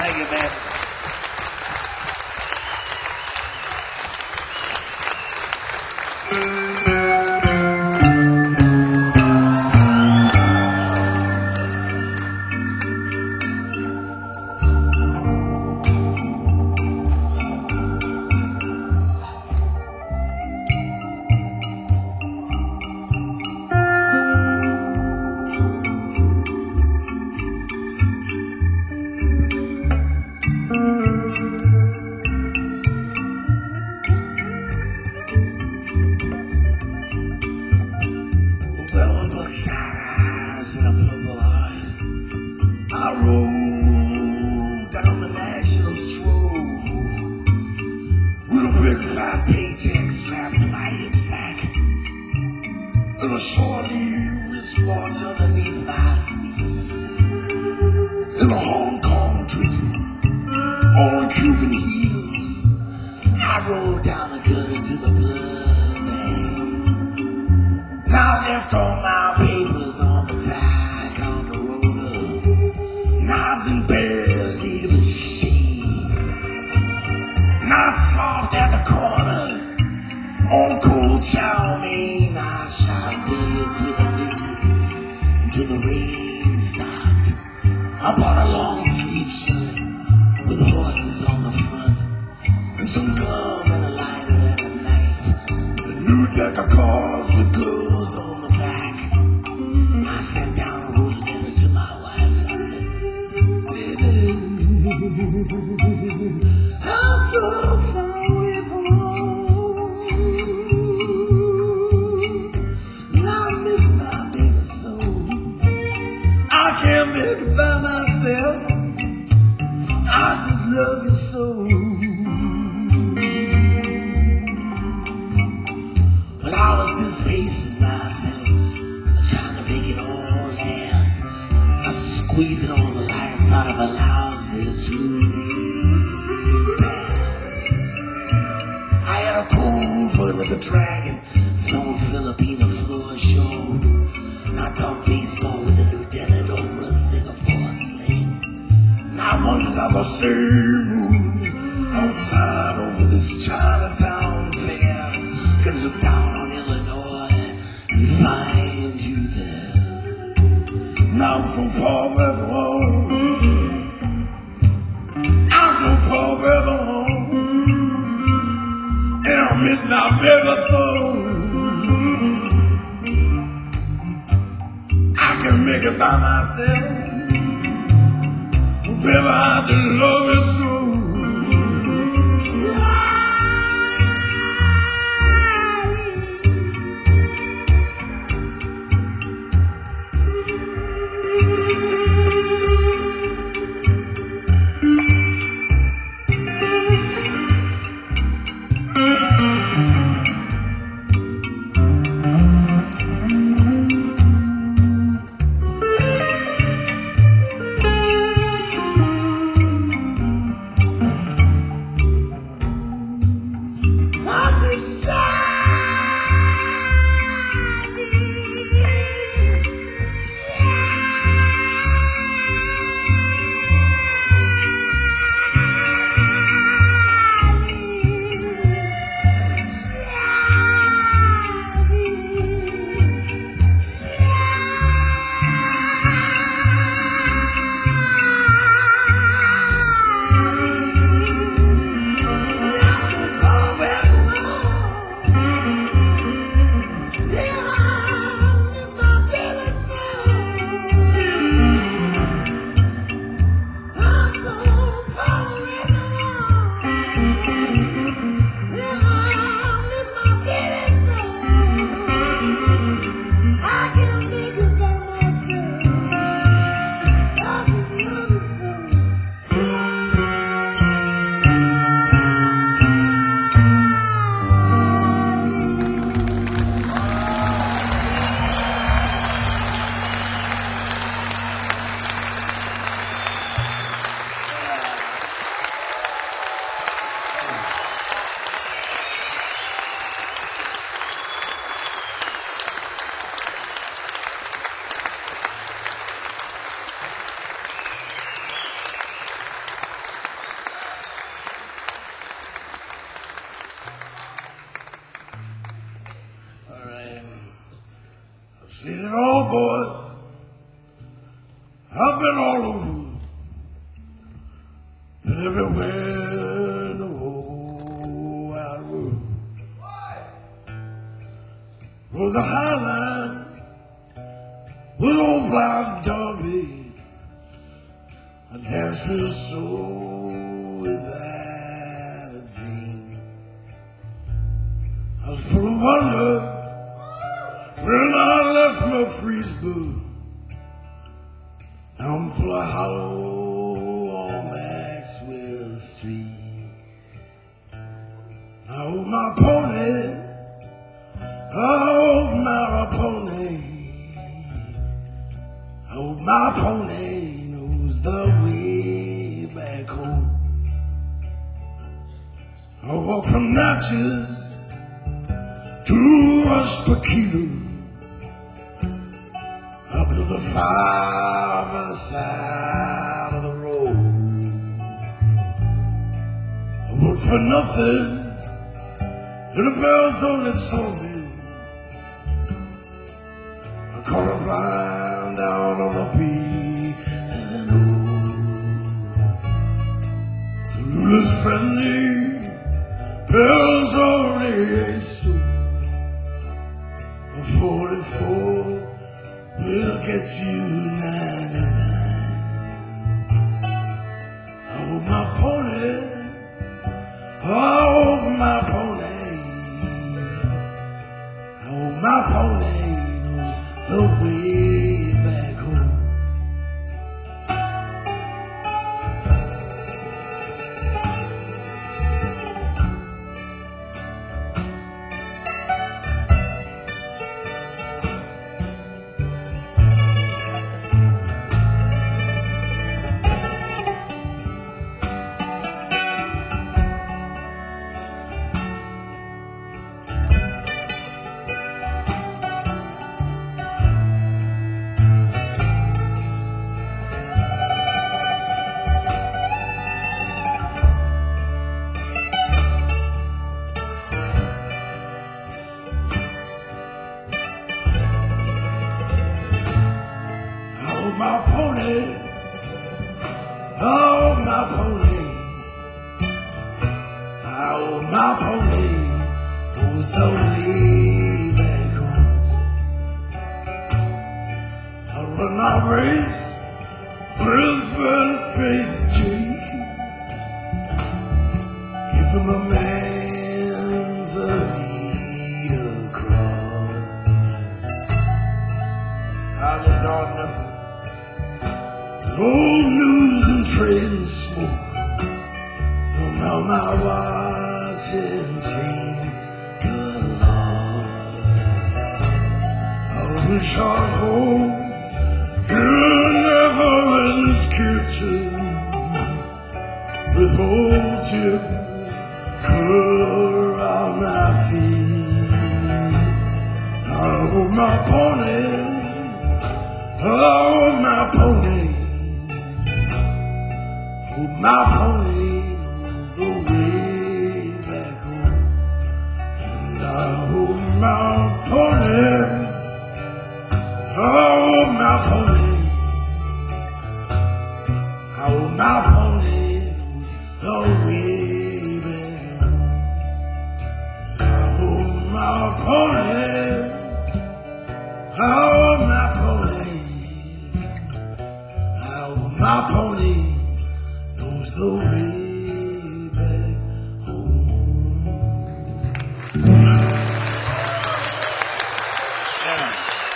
Thank you, man. I rode down the national stroll with a big fat paycheck strapped to my hip sack and a shorty wristwatch underneath my sleeve and a Hong Kong drizzle on Cuban heels. I rode down the gutter to the blood bank. Now I left all my papers on the tag on the roller. Now I was in bed, need of a shame. Now I slopped at the corner on cold chow mein. I shot billiards with a midget until the rain stopped. I bought a long sleeve shirt with horses on the front and some gum and a lighter and a knife. A new deck of cards with girls on the back. I sat down and wrote a letter to my wife and I said, baby, I'm so far away from home. And I miss my baby so. I can't make it by myself. I just love you so. When I was just pacing myself, trying to make it all last, I was squeezing all the life out of a lousy two-day pass. I had a cold blood with a dragon, some Filipino floor show, and I talked baseball with the lieutenant over a Singapore sling. And I wondered how the same moon outside over this Chinatown fair could look down on Illinois and find you there. Now I'm so far away from home. I'm so far away from home. And I miss my baby so. I can make it by myself. Baby, I just love you so. all, boys. I've been all over. Been everywhere in the whole wide world. Was the Highland with old blind Darby. I danced with soul without a dream. I was full of wonder when I left Murfreesboro. Now I'm full of hollow on Maxwell Street. I hold my pony, I hold my pony, I hold my pony knows the way back home. I walk from Natchez to Rushpequeno. I built a fire by the side of the road. I worked for nothing in the bells only sawmill. I caught a line down on the B and O. The Lula's friendly bells only so. A forty-four will get you ninety-nine. I hold my pony, I hold my pony, I hold my pony knows the way back home. My pony, oh my pony, oh my pony knows the way back home. I run my race with burnt-faced Jake, give him a man's a needle cross. I lived on nothing. Old news and trade and smoke. So now my watch and chain got lost. I wish I was home in Evelyn's kitchen with old Tip curled around my feet. I hold my pony, I hold my pony. My pony knows the way back home. And I hold my pony, I hold my pony, I hold my pony knows the way back home. I hold my pony, I hold my pony, I hold my pony knows the way back home. Yeah.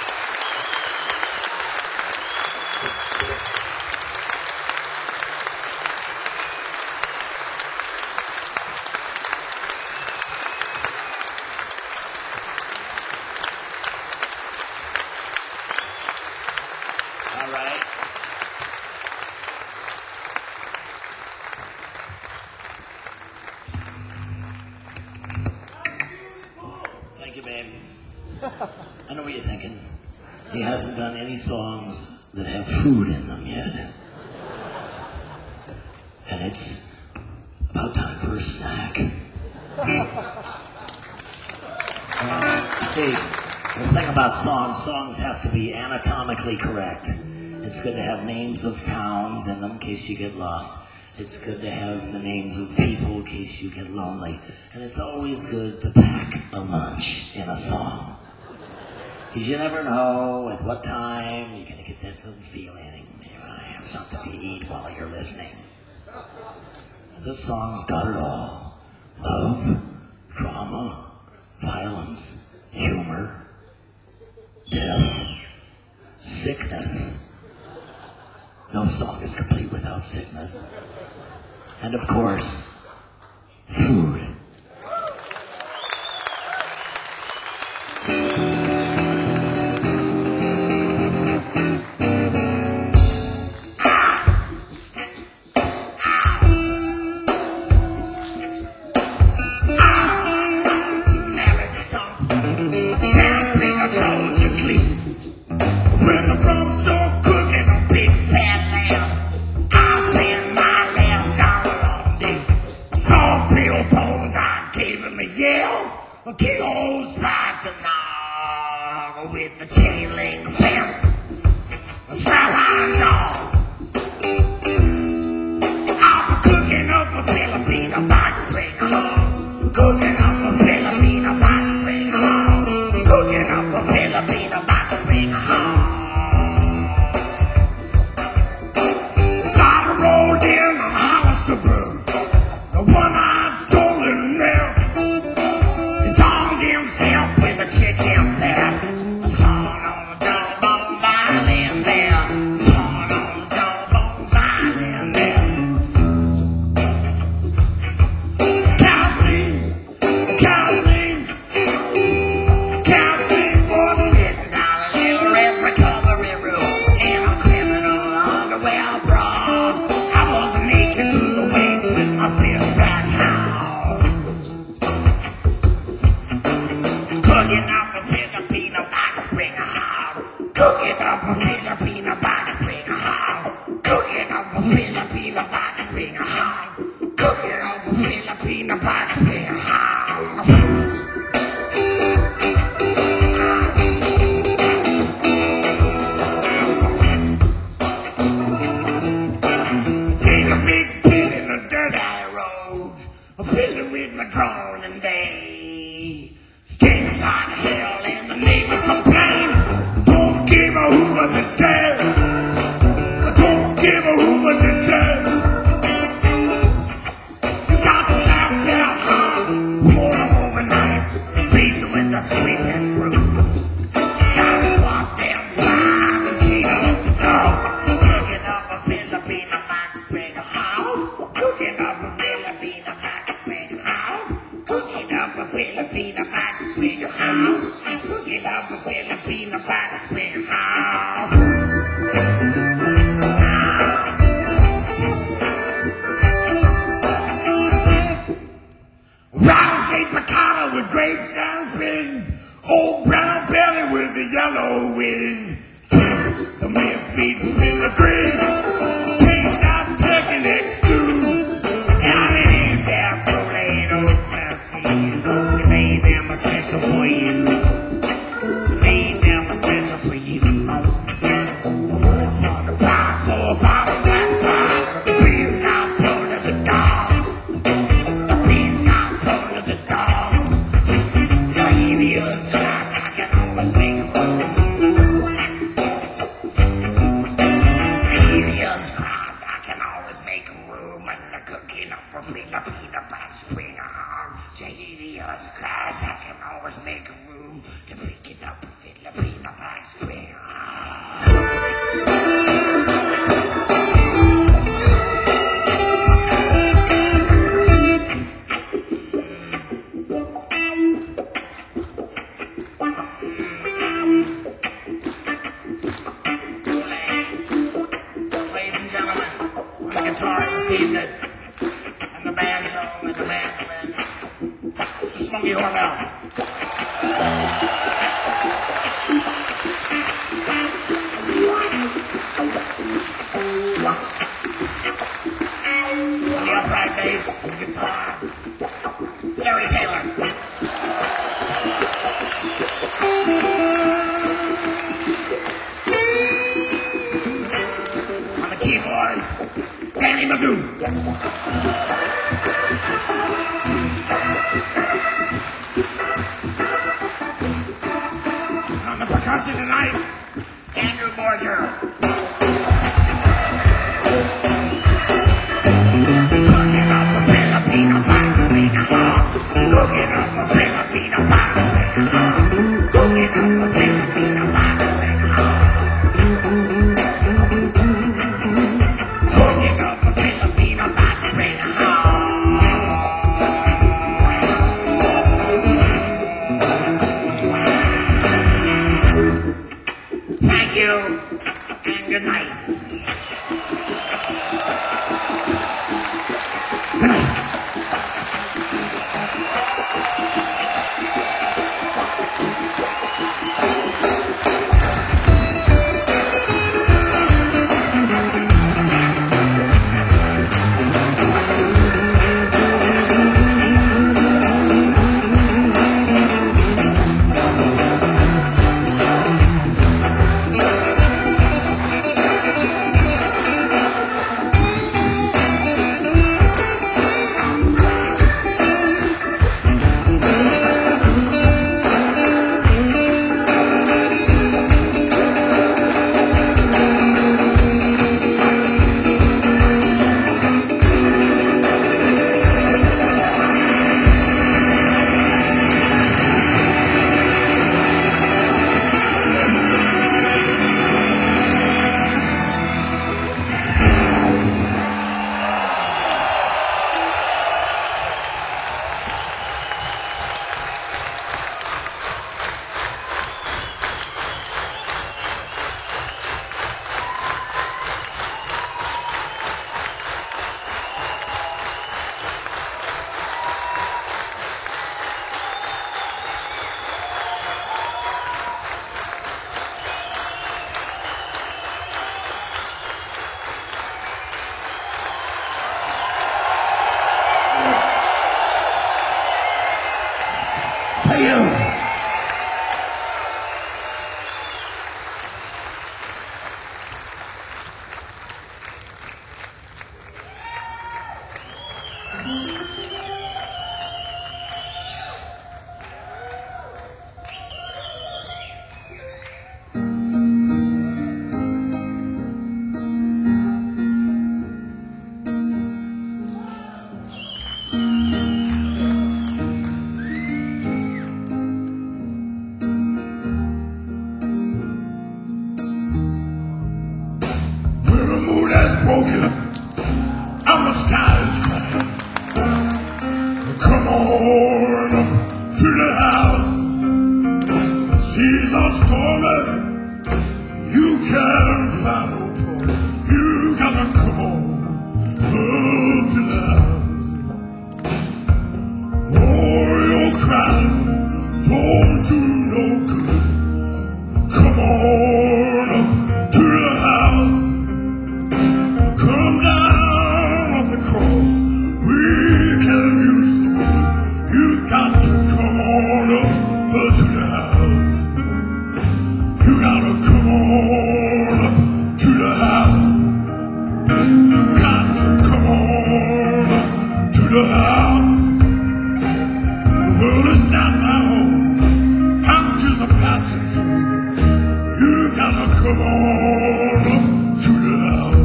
All right. Thank you, babe. I know what you're thinking. He hasn't done any songs that have food in them yet. And it's about time for a snack. You see, The thing about songs, songs have to be anatomically correct. It's good to have names of towns in them in case you get lost. It's good to have the names of people in case you get lonely. And it's always good to pack a lunch in a song. Because you never know at what time you're going to get that little feeling. You're going to have something to eat while you're listening. This song's got it all. Love, drama, violence, humor, death, sickness. No song is complete without sickness. And of course, food. Kills like the nog with the chain link fence, strap hands on. I'm cooking up a Filipino box spring home, cooking up a Filipino box spring home, cooking up a Filipino box spring home. Started rolled in on Hollister Brook, the one I stole in there. Himself with a chicken fat, sawing on the jawbone violin there, sawing on the jawbone violin there. Kathleen, Kathleen, Kathleen was sitting down in a little rest recovery room in a criminal underwear bra. I was naked to the waist with my fist back home. Cooking up a Filipino box spring hog. Cooking up a Filipino box spring hog. Cooking up a Filipino box spring hog. Cooking up a Filipino box spring hog. Take a big pit in the dirt alley road. I fill it with my drone and they stinks like hell and the neighbors complain. Don't give a hoot what they say. Don't give a hoot what they say. You got to slap that hard, pour them over nice, beat them with the sweeping broom. Gotta swap them flies and cheat them with the dog. Cooking up a Filipino box spring hog. Cooking up a Filipino box spring hog. Cooking up a Filipino box spring hog. Cooking up a Filipino box spring hog. Round potato with grapes and figs. Old brown belly with the yellow wig. Take the mincemeat filigree. Taste that turkey neck stew. And it ain't that potato fancy. So she made them a special for you. She made them a special for you. What's for the price for a bottle of black pie? The beans got thrown as a dog. The beans got thrown as a dog. So Helios glass, I can always make a room. Helios glass, I can always make a room. And the cooking up a Filipino box spring hog. So Helios glass, I can always make a room to pick it up a Filipino box spring hog. Ladies and gentlemen, on the guitar this evening, and the banjo and the mandolin, Mister Smokey Hormel. On the upright bass and guitar, Larry Taylor. keyboards, Danny Magoo. On the percussion tonight, Andrew Borger. Cooking up a Filipino Pasadena hog. Cooking up a Filipino Pasadena hog. Cooking up a Filipino Pasadena hog. Cooking up a Filipino Pasadena hog. Thank you, and good night. Good night. Hey, you. Broken, and the sky is crying. Come on to the house. The seas are storming. You can't find no port. You gotta come on up to the house. Oh, you're crying don't do no good. Come on up to the house. Come down off the cross, we can use the wood. You got to come on up to the house. You gotta come on up to the house. You got to come on up to the house. The world is not my home, I'm just a passage. You gotta come on up to the house.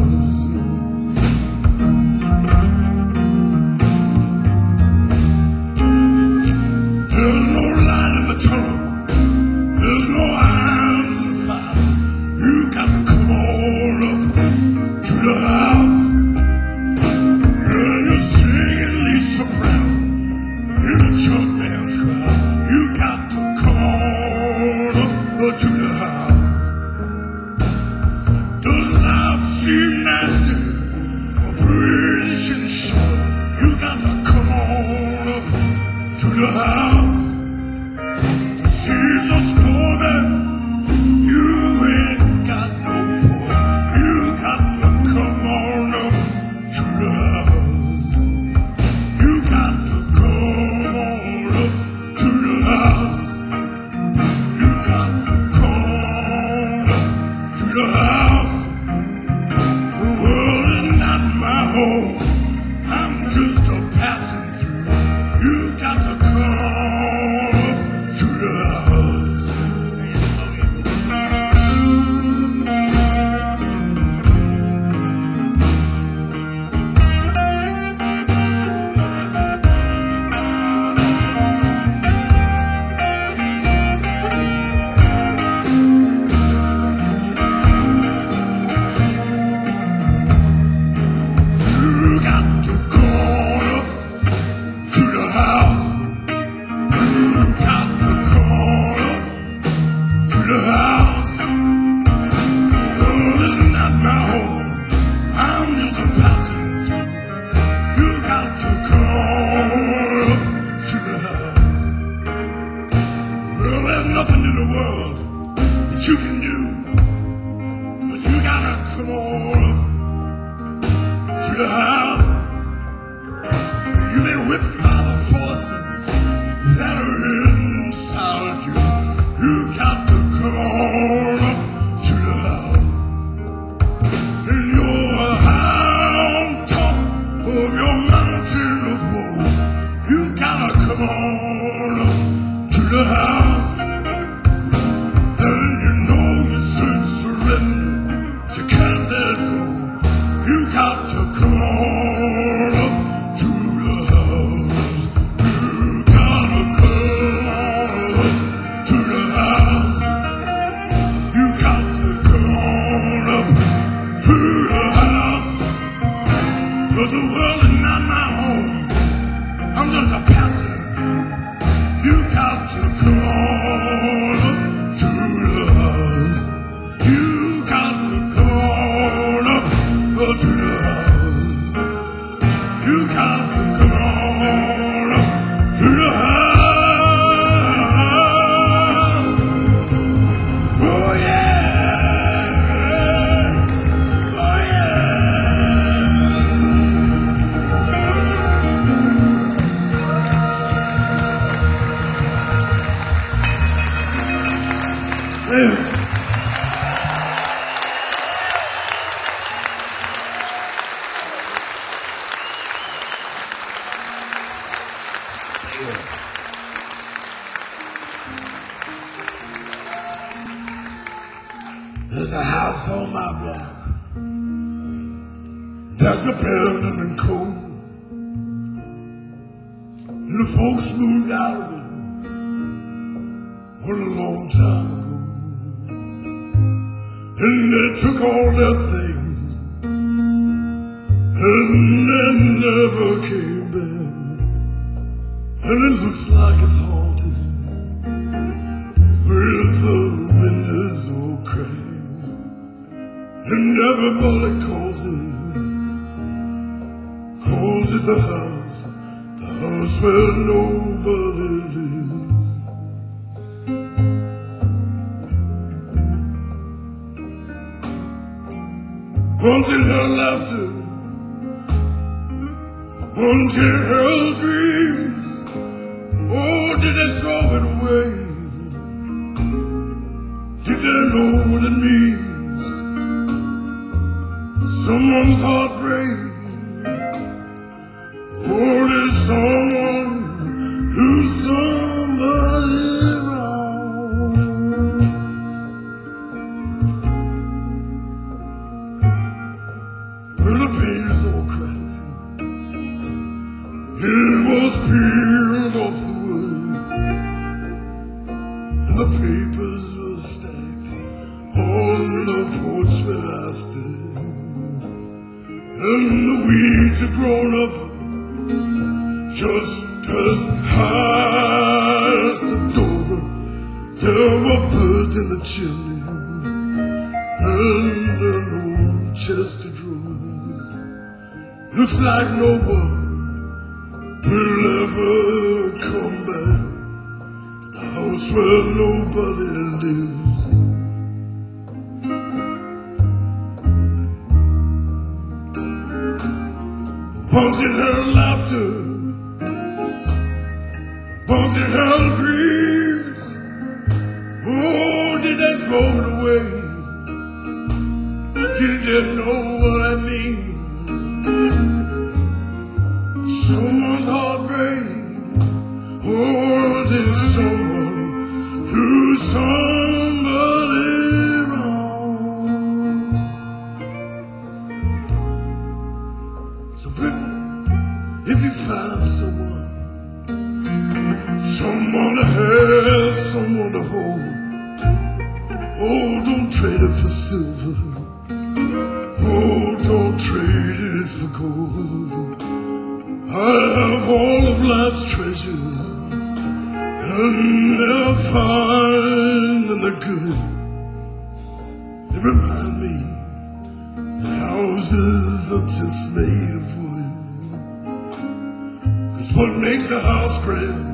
There's no light in the tunnel. There's no irons in the fire. You gotta come on up to the house. Yeah, you're singing Lisa Brown in a chunk man's crowd. You got to come on up to the house. Does life seem nasty or British and short? You got to come on up to the house. The seas are storming. You ain't got no port. You got to come on up to the house. You got to come on up to the house. You got to come on up to the house. The the house. You've been whipped by the forces that are inside you. You got to come on up to the house. And you're high on top of your mountain of woe. You gotta come on up to the house. And you know you should surrender, but you can't let go. You got to come on up to the house. You gotta come on up to the house. You got to come on up to the house. But the world is not my home. I'm just a passer through. You got to come on up to the house. You got to come on up to the house. You got to come on up to the house. Oh yeah, oh yeah. Yeah. There's a house on my block. There's a building in cold. And the folks moved out of it a long time ago. And they took all their things and they never came back. And it looks like it's haunted with the windows all cracked. And everybody calls it, calls it the house, the house where nobody lives. Once it held laughter, once it held dreams. Oh, did they throw it away? Did they know what it means? Someone's heartbreak. Oh, there's someone who's somebody wrong. Well, the paint so cracked. It was peeled off the wood, and the papers were stacked on the porch where I stood. And the weeds had grown up just as high as the door. There were birds in the chimney and an old chest of drawers. Looks like no one will ever come back. The house where nobody lives. Once it held laughter, once it held dreams. Oh, did they throw it away? Did they know what I mean? Someone's heartbreak. Oh, there's someone who's somebody wrong. So people, if you find someone, someone to have, someone to hold, oh, don't trade it for silver. Oh, don't trade it for gold. I have all of life's treasures, and they're fine and they're good. They remind me the houses are just made of wood. It's what makes a house grand.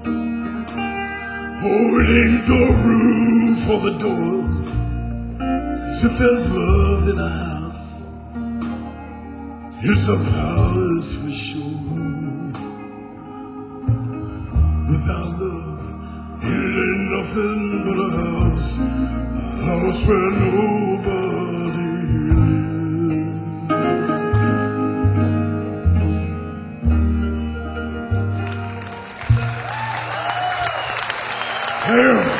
Oh, it ain't no room for the doors. As if there's love in a house, It's a palace for sure. Without love, it ain't nothing but a house. A house where nobody lives. Hell.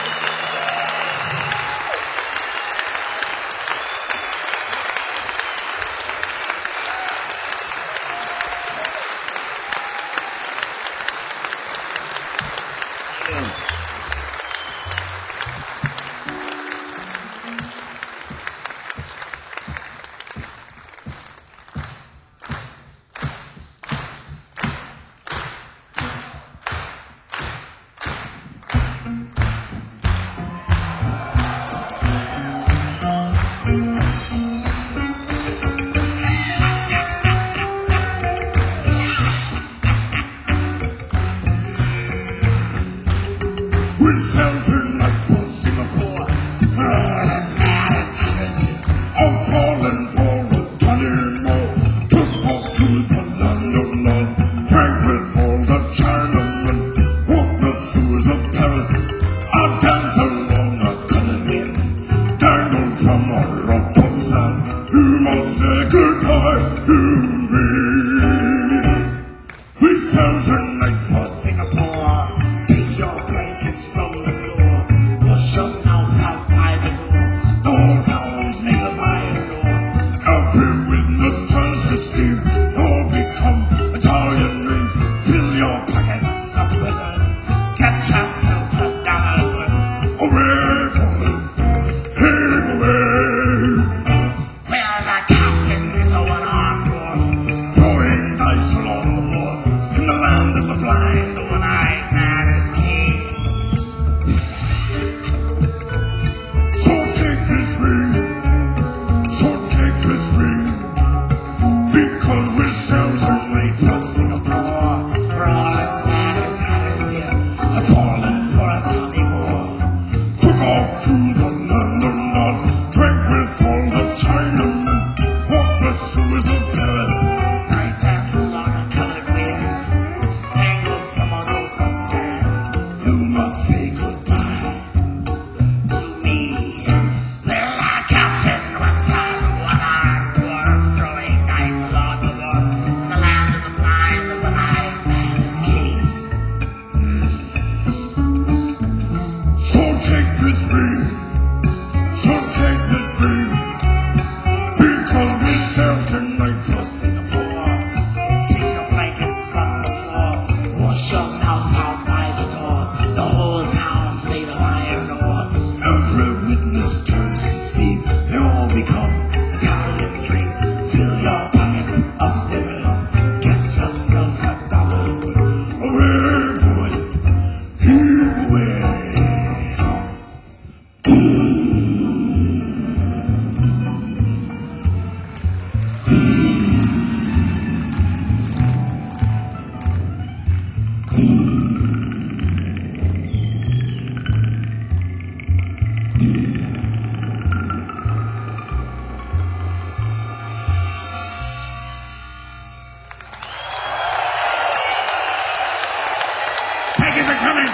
We something like for Singapore. All as mad as crazy. I'm falling for a ton more. Took off to the land of Nod. Drank with all the Chinamen. Walked the sewers of Paris. I danced along a cutting in. Dangled from a rock of sand. You must say goodbye to me. We something like for Singapore. Take your blankets from the floor. Wash your mouth out by the door. The whole town's made of iron door. Every witness turns to steam. You'll become Italian dreams. Fill your pockets up with earth. Get yourself a dollar's worth. Away, boy. Hey, away. Well, the captain is a one-armed dwarf. Throwing dice along the wharf. In the land of the blind, the one-eyed man is king. So take this ring, so take this ring, because we're sheltered late for Singapore. We're all as mad as hatters here, I've fallen for a toddy more. Took off to the land of Nod, drank with all the Chinamen, walked the sewers of Paris. I danced along a colored wind, tangled from a rope of sand. You must say goodbye to me. Well, our captain was a one-armed dwarf, throwing dice along the wharf. In the land of the blind, the one-eyed man is king. So take this ring, so take this ring, because we sail tonight for Singapore. Take your blankets from the floor. Wash your mouth out by the door. The whole town's made of iron ore. Every witness turns to steam. They all become Italian drinks. Fill your pockets up with earth. Get yourself a dollar's worth. Away, boys. Heave away. Thank you for coming.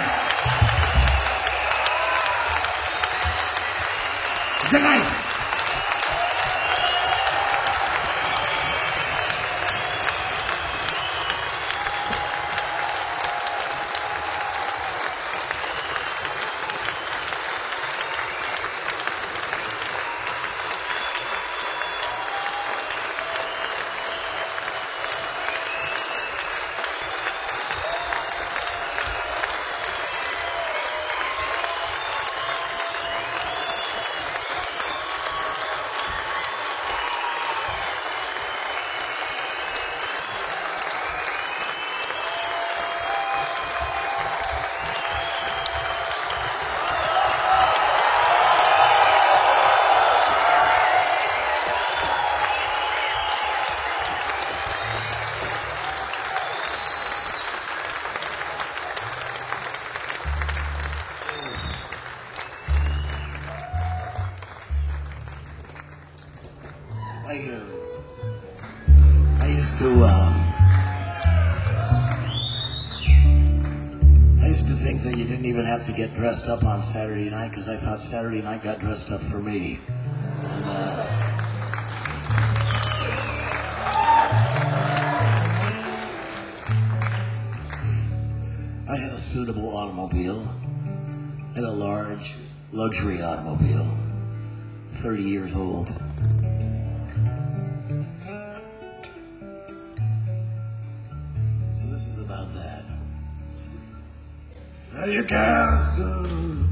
Good night. Thank you. I used to, um, I used to think that you didn't even have to get dressed up on Saturday night because I thought Saturday night got dressed up for me. And, uh, I had a suitable automobile and a large luxury automobile, thirty years old. So this is about that. Now you cast around,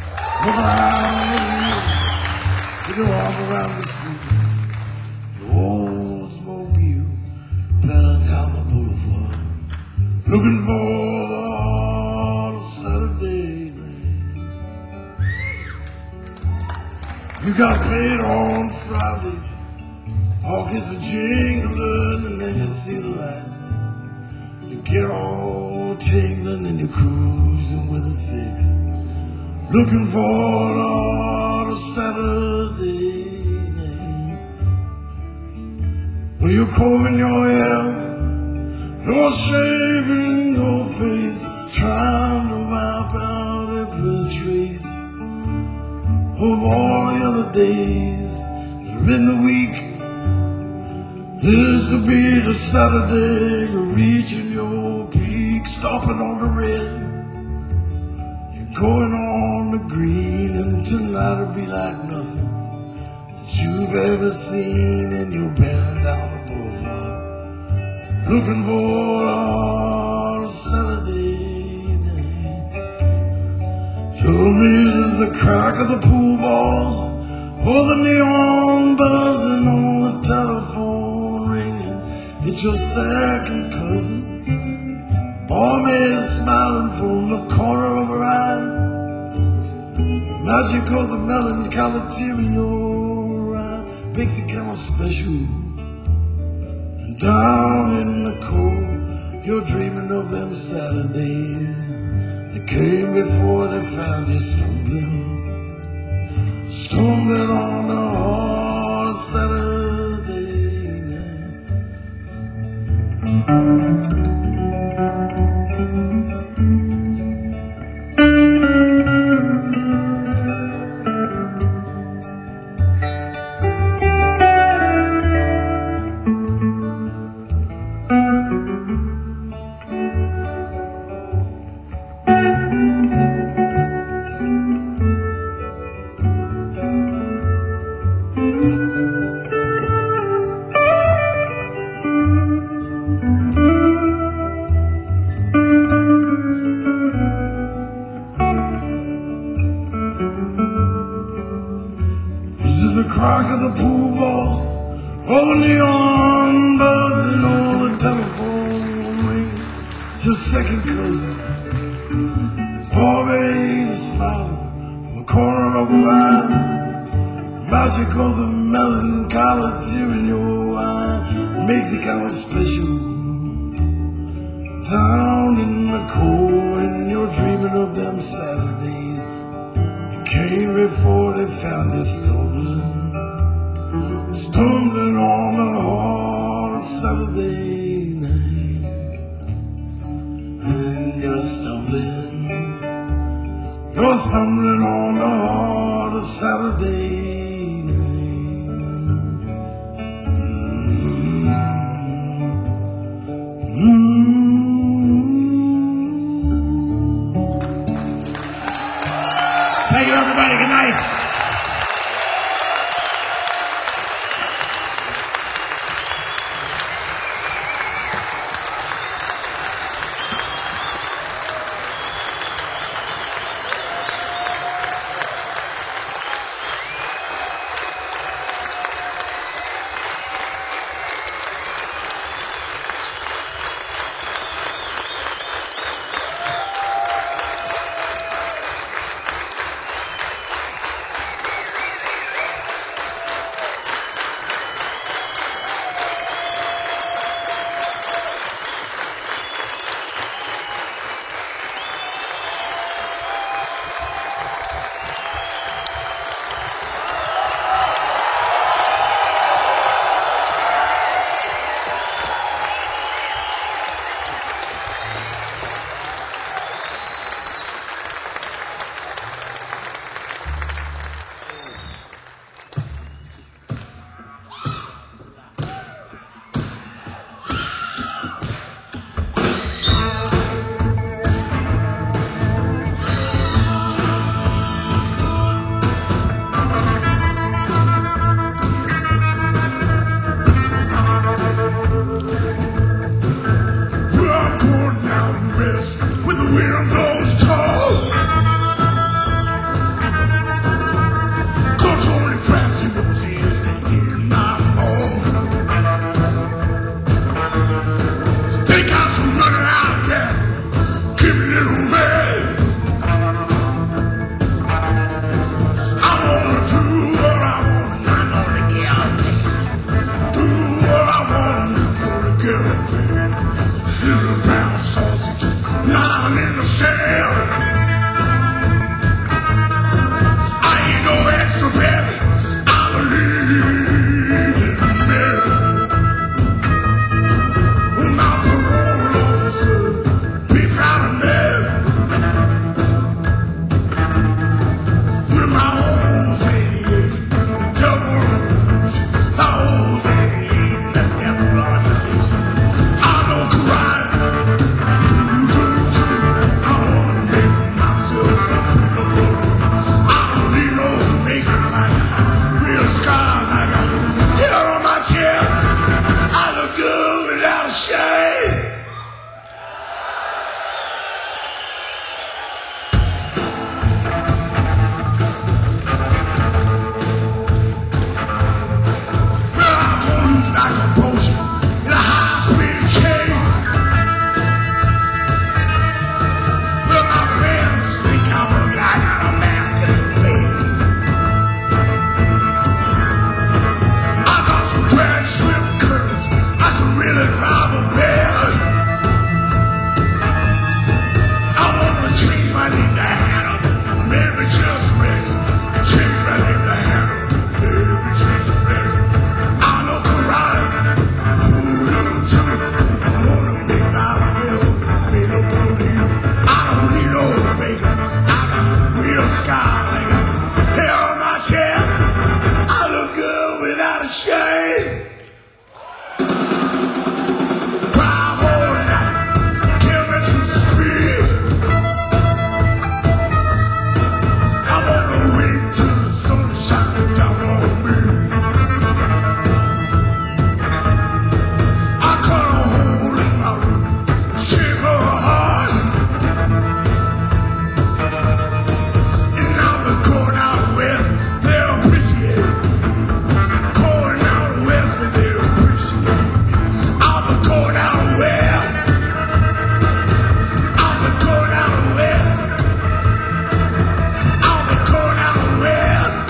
you go all around the city. Your Oldsmobile, down down the boulevard, looking for a Saturday night. You got paid on Friday, pockets are jingling, and then you see the lights. You get all tingling and you're cruising with a six, looking for a Saturday night. Well, you're combing your hair, you're shaving your face, trying to wipe out every trace of all the other days that are in the week. This will be the Saturday you're reaching your peak, stopping on the red. You're going on the green, and tonight will be like nothing that you've ever seen, and you're bearing down the boulevard, looking for a Saturday night. Told me there's the crack of the pool balls, or the neon buzzing on the telephone ringing. It's your second cousin, barmaid smiling from the corner of her eye. Magic of the melancholy tear in your eye makes it kind of special. And down in the cold, you're dreaming of them Saturdays that came before they found you stumbling. Stumbling on the hard Saturday night. The crack of the pool balls, all the neon buzzing, all the telephone ringing. It's your second cousin, always smiling from the corner of her eye. Magic of the melancholy tear in your eye makes it kind of special. Down in the cold, and you're dreaming of them Saturdays that came before they found you stumbling. Stumbling on a hard Saturday night. And you're stumbling, you're stumbling on a hard Saturday night. Mm-hmm. Mm-hmm. Thank you, everybody. Good night. potion in a high-speed chase. But my friends think I'm a guy got a mask in the face. I got some drag strip curves. I can really drive a bed. I wanna change my name to Hannah. Maybe just rest. Change my name to Hannah. Maybe just rest. I look around. Fool little too. I wanna make myself available to you. I don't need no makeup. I got real skylights. Hair on my chest. I look good without a shame. Drive all night. Give me some speed. I wanna wait till the sun shines down on me. I cut a hole in my roof, shape her heart. And now we're going out west, they'll appreciate me. Going out west and they'll appreciate me. I'm going out west. I'm going out west. I'm going out west.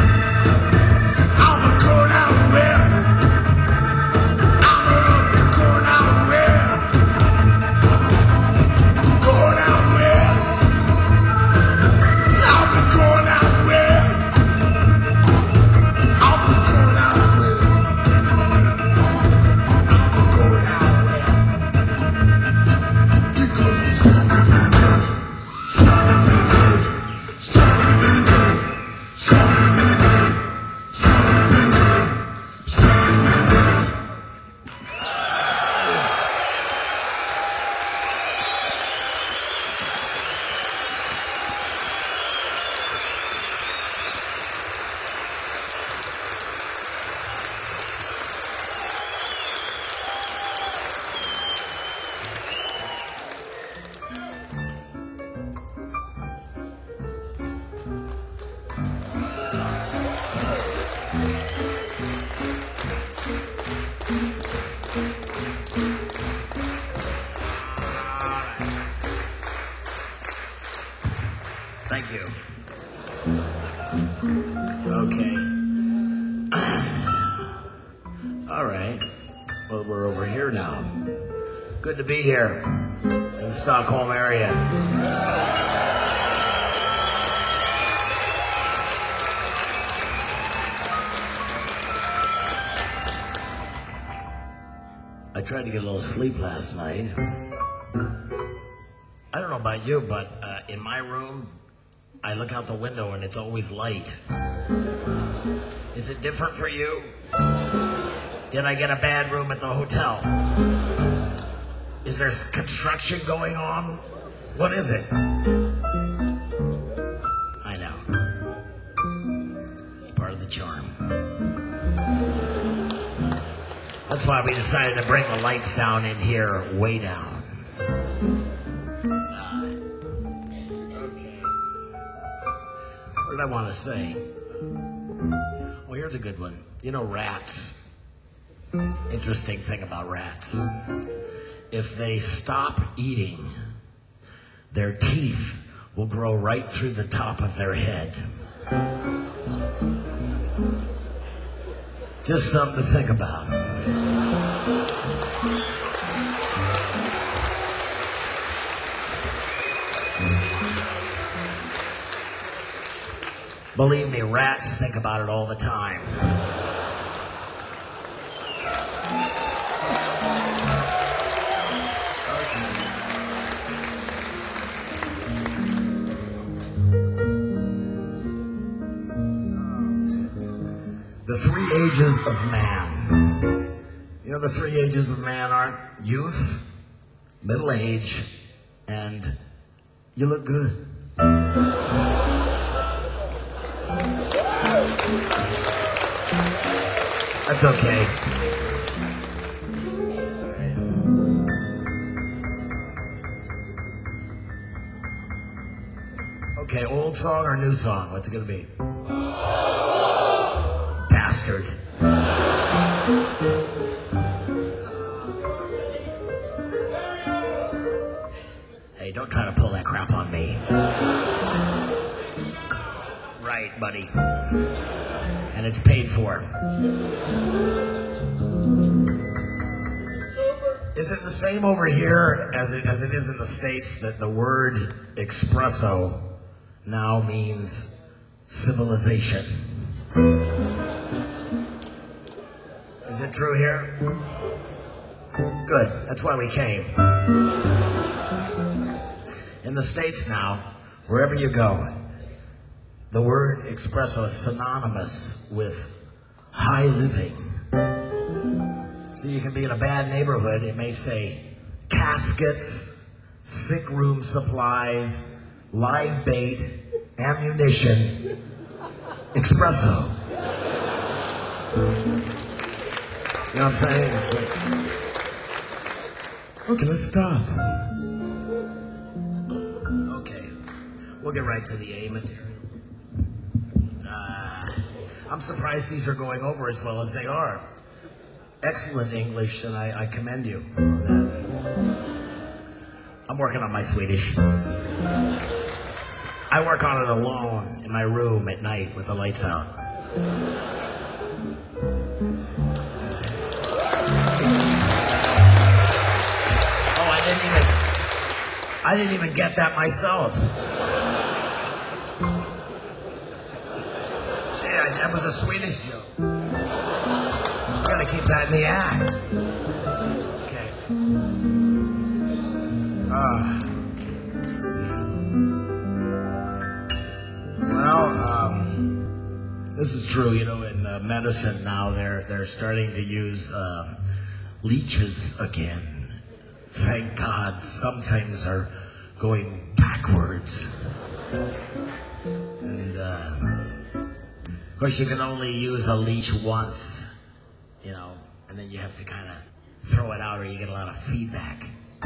I'm going out west. I'm going out west. Going out west. I'm going out west. I'm going out west. I'm going out west. Because I'm stronger than dirt. Stronger than dirt. Stronger than dirt. Stronger than dirt. Stronger than dirt. Stronger than dirt. Thank you. Okay. All right. Well, we're over here now. Good to be here in the Stockholm area. I tried to get a little sleep last night. I don't know about you, but uh, in my room, I look out the window and it's always light. Is it different for you? Did I get a bad room at the hotel? Is there s- construction going on? What is it? I know. It's part of the charm. That's why we decided to bring the lights down in here, way down. Uh, okay. What did I want to say? Well, here's a good one. You know, rats. Interesting thing about rats. If they stop eating, their teeth will grow right through the top of their head. Just something to think about. Believe me, rats think about it all the time. The three ages of man. You know the three ages of man are youth, middle age, and you look good. That's okay. Okay, old song or new song? What's it gonna be? Bastard. Hey, don't try to pull that crap on me. Right, buddy. And it's paid for. Is it the same over here as it, as it is in the States that the word espresso now means civilization? Is it true here? Good. That's why we came. In the States now, wherever you go, the word espresso is synonymous with high living. So you can be in a bad neighborhood, it may say caskets, sick room supplies, live bait, ammunition, espresso. You know what I'm saying? It's like, okay, let's stop. Okay, we'll get right to the A material. Uh, I'm surprised these are going over as well as they are. Excellent English, and I, I commend you on that. I'm working on my Swedish. I work on it alone in my room at night with the lights out. Oh, I didn't even, I didn't even get that myself. See, I, that was a Swedish joke. Gotta keep that in the act. Okay. Uh, well, um, this is true. You know, in uh, medicine now, they're they're starting to use uh, leeches again. Thank God, some things are going backwards. And uh, of course, you can only use a leech once. You know, and then you have to kind of throw it out or you get a lot of feedback.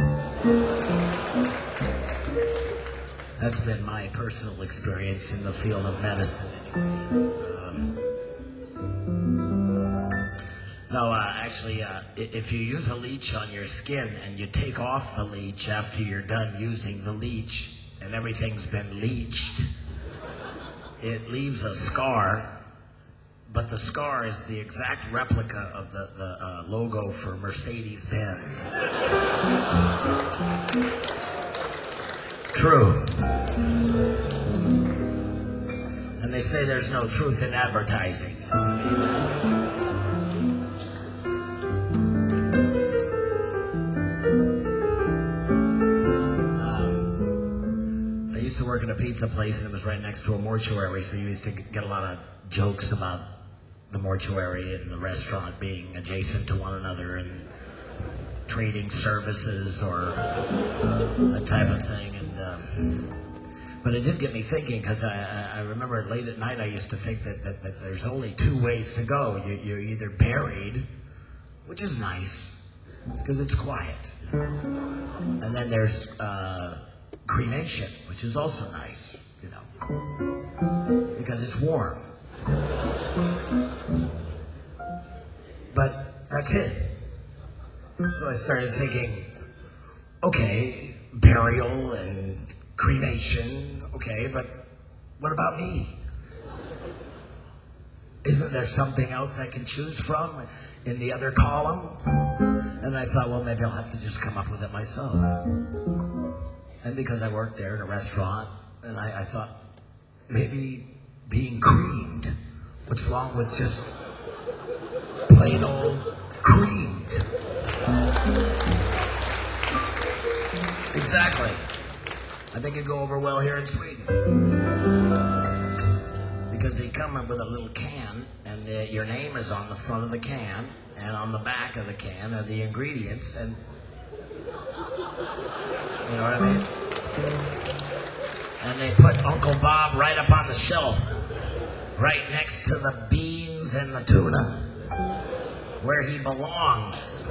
That's been my personal experience in the field of medicine anyway. Um, no, uh, actually, uh, if you use a leech on your skin and you take off the leech after you're done using the leech and everything's been leached, it leaves a scar. But the scar is the exact replica of the, the uh, logo for Mercedes-Benz. True. And they say there's no truth in advertising. Um, I used to work at a pizza place and it was right next to a mortuary, so you used to get a lot of jokes about the mortuary and the restaurant being adjacent to one another and trading services or that type of thing. And um, but it did get me thinking, because I, I, I remember late at night I used to think that, that, that there's only two ways to go. You, you're either buried, which is nice because it's quiet, and then there's uh, cremation, which is also nice, you know, because it's warm. But that's it. So I started thinking, okay, burial and cremation, okay, but what about me? Isn't there something else I can choose from in the other column? And I thought, well, maybe I'll have to just come up with it myself. And because I worked there in a restaurant, and I, I thought, maybe being creamed. What's wrong with just plain old creamed? Exactly. I think it'd go over well here in Sweden. Because they come up with a little can, and uh, your name is on the front of the can, and on the back of the can are the ingredients, and you know what I mean? And they put Uncle Bob right up on the shelf, right next to the beans and the tuna, where he belongs.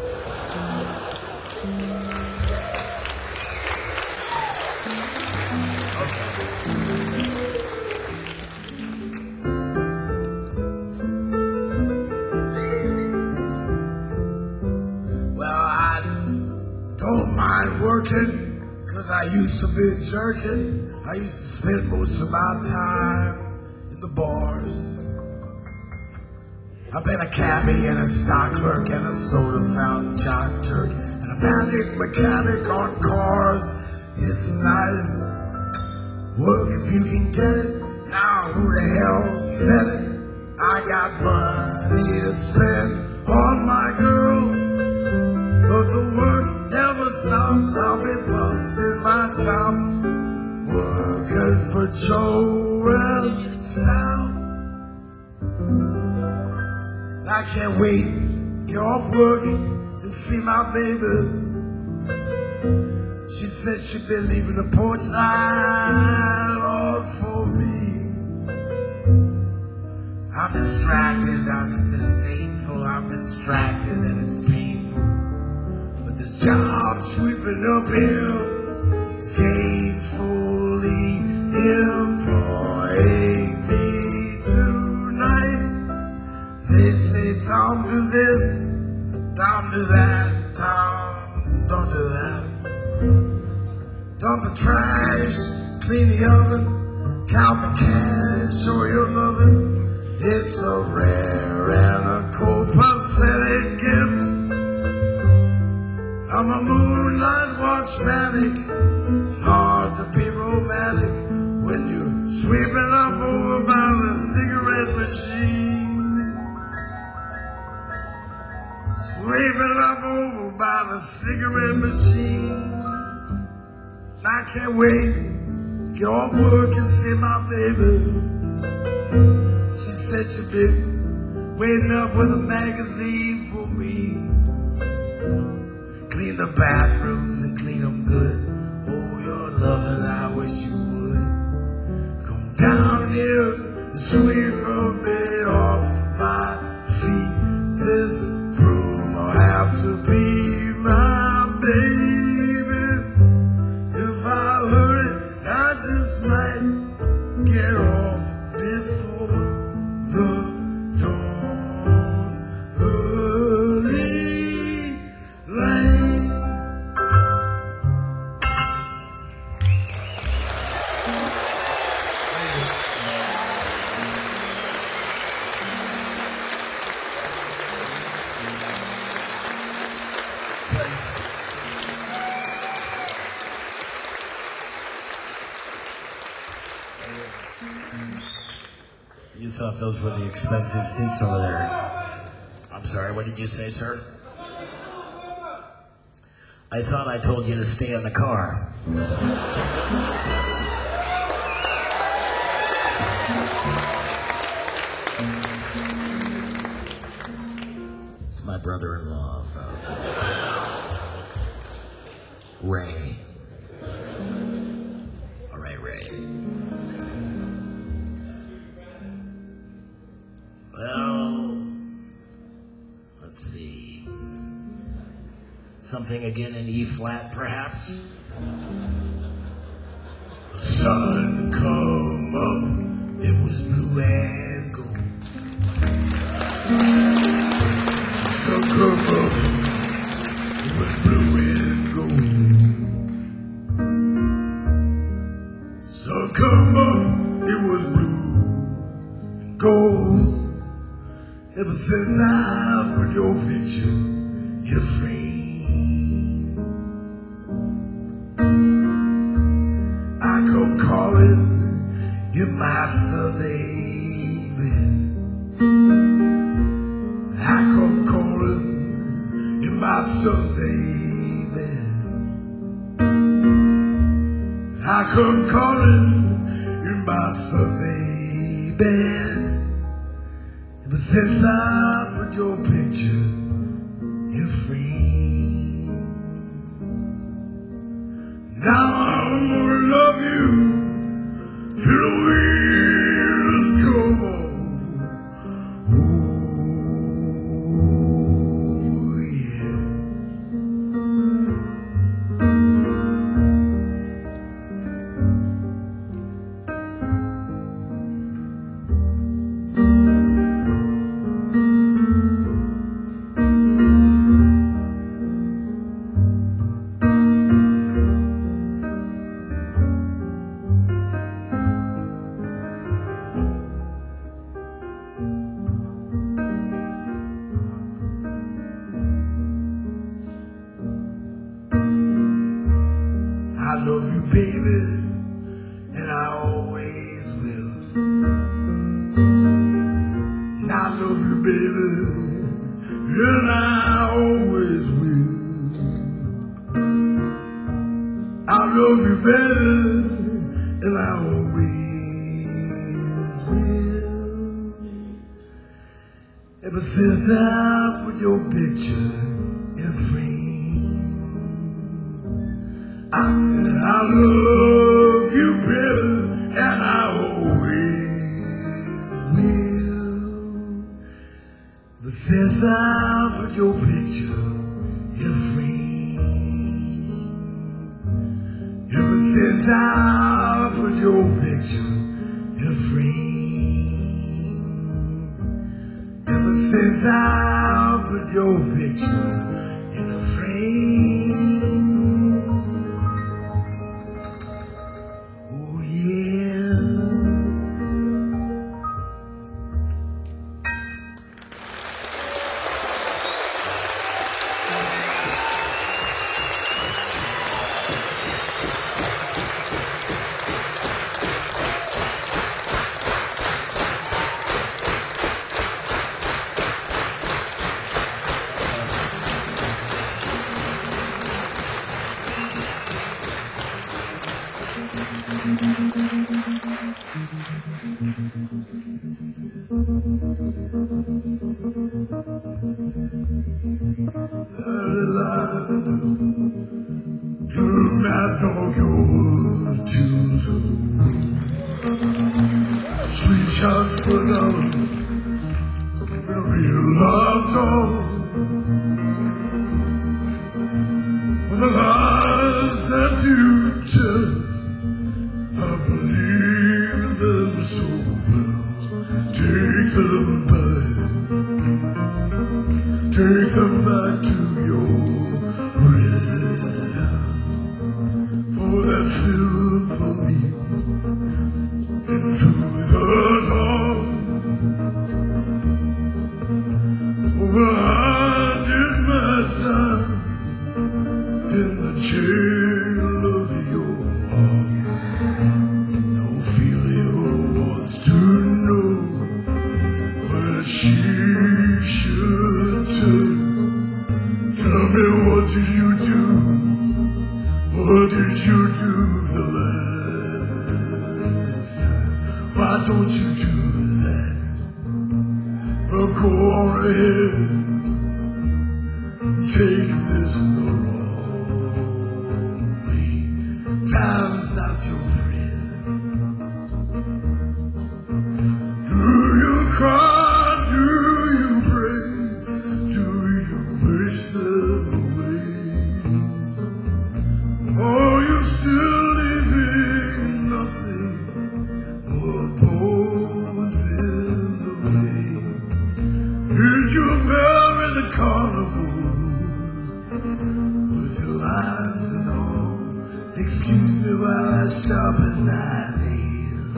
don't mind working, cause I used to be jerking. I used to spend most of my time in the bars. I've been a cabbie and a stock clerk and a soda fountain jock jerk and a manic mechanic on cars. It's nice work if you can get it. Now who the hell said it? I got money to spend on my girl, but the work never stops. I'll be busting my chops, working for Joe and Sal. I can't wait, get off work and see my baby. She said she'd been leaving the porch light on for me. I'm distracted, I'm disdainful, I'm distracted and it's painful. But this job sweeping up here is gainfully employing me tonight. They say, Tom, do this, Tom, do that, Tom, don't do that. Dump the trash, clean the oven, count the cash, show your loving. It's a rare and a copacetic gift. I'm a moonlight watchmanic. It's hard to be romantic when you're sweeping up over by the cigarette machine. Sweeping up over by the cigarette machine. I can't wait, get off work and see my baby. She said she'd been waiting up with a magazine for me. Clean the bathrooms and clean them good. Oh, you're loving, I wish you would. Come down here and sweep me off my feet. This broom will have to be my baby. If I hurry, I just might get off before the dawn's early light. You thought those were the expensive seats over there. I'm sorry, what did you say, sir? I thought I told you to stay in the car. It's my brother-in-law, uh, Ray. All right, Ray. Well, let's see. Something again in E flat, perhaps? The sun come up, it was blue and gold. The sun come up, it was blue and gold. Sun come up, it was blue and gold. Ever since I put your picture in a frame, I come calling in my Sunday best. I come calling in my Sunday best. I come calling in my Sunday best. But since I put your picture in frame, now I'm gonna love you till the wheels come off. Ooh, yeah. I love you, baby, and I always will. And I love you, baby, and I always will. I love you, baby, and I always will. Ever since I put your picture in a frame, I said I love you, baby, and I always will. But since I put your picture in a frame, ever since I put your picture in a frame, ever since I put your picture in a frame, oh yeah. Do not know your children. Sweet shots for love, the real love gone. The lies that you tell, I believe them so well. Take them back, take them back to your red house. For that fill for me into the dawn. Well, I did my time in the jail of your heart. No Ophelia wants to know what she should turn. Tell me, what did you do? What did you do the last time? Why don't you do that? Well, go on ahead. Take this the wrong way. Time's not your friend. Do you cry? Do you pray? Do you wish them away? Oh, you're still leaving nothing but bones in the rain. Did you bury the carnival with your lines and all? Excuse me while I sharpen my nail.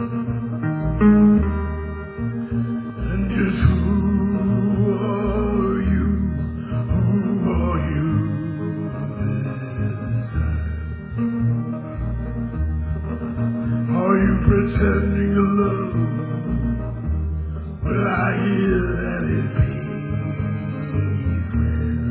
And just who are you? Who are you this time? Are you pretending to love? Well, I hear that it pays well.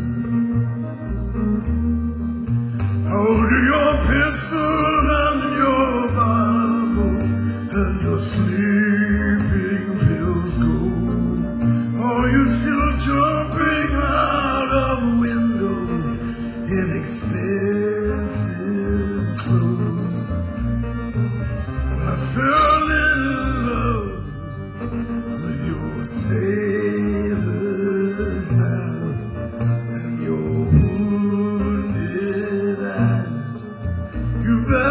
Hold your pistol and your Bible and your sleeping pills go. Are you still jumping out of windows in expensive clothes? I fell in love with your sailor's mouth and your wounded eyes. You better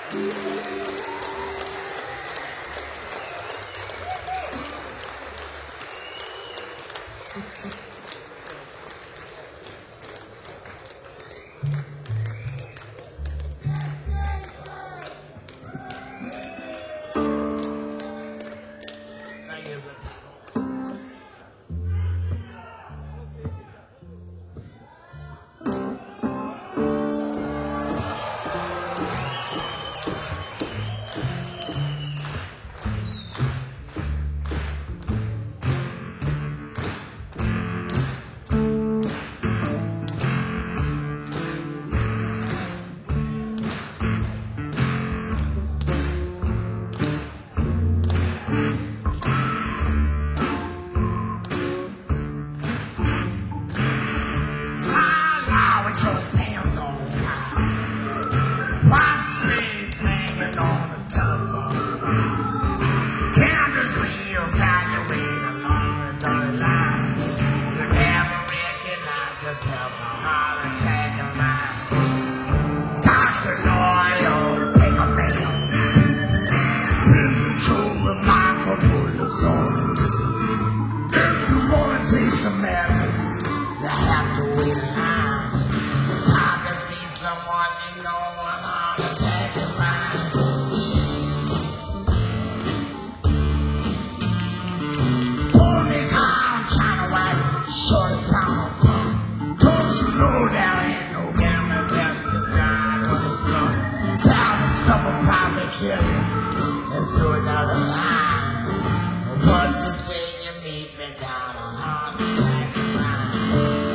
Let's do another line. What you say you meet me down on heart attack line.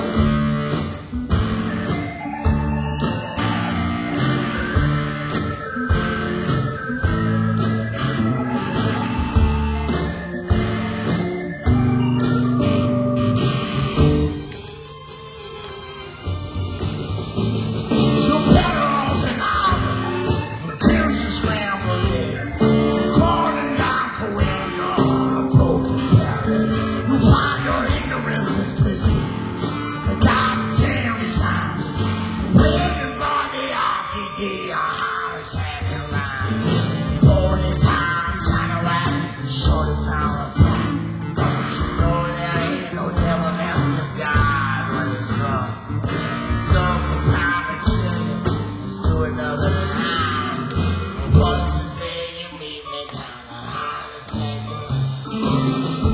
You're better off an hour. Kills you scramble this. Crawling down Corinne, you're on a broken pallet. You find your ignorance is busy. The goddamn time. Waiting for the R T D, a heart attack line. Born is high, China rap, shorty found a pump. Don't you know there ain't no devil else is God when it's wrong. Stone for power to kill you. Let's do another line. What you say you meet me down a heart attack line.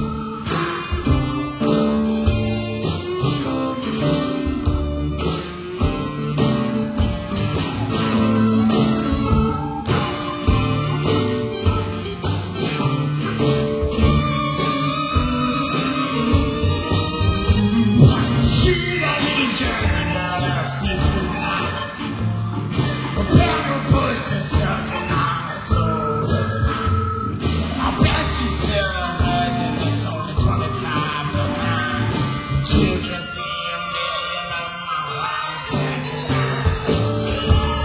She that little journey down that see-through time. A pepper bush is sucking on her soul. I bet she's still a virgin. It's only twenty-five to nine. You can see a million on my heart attack line.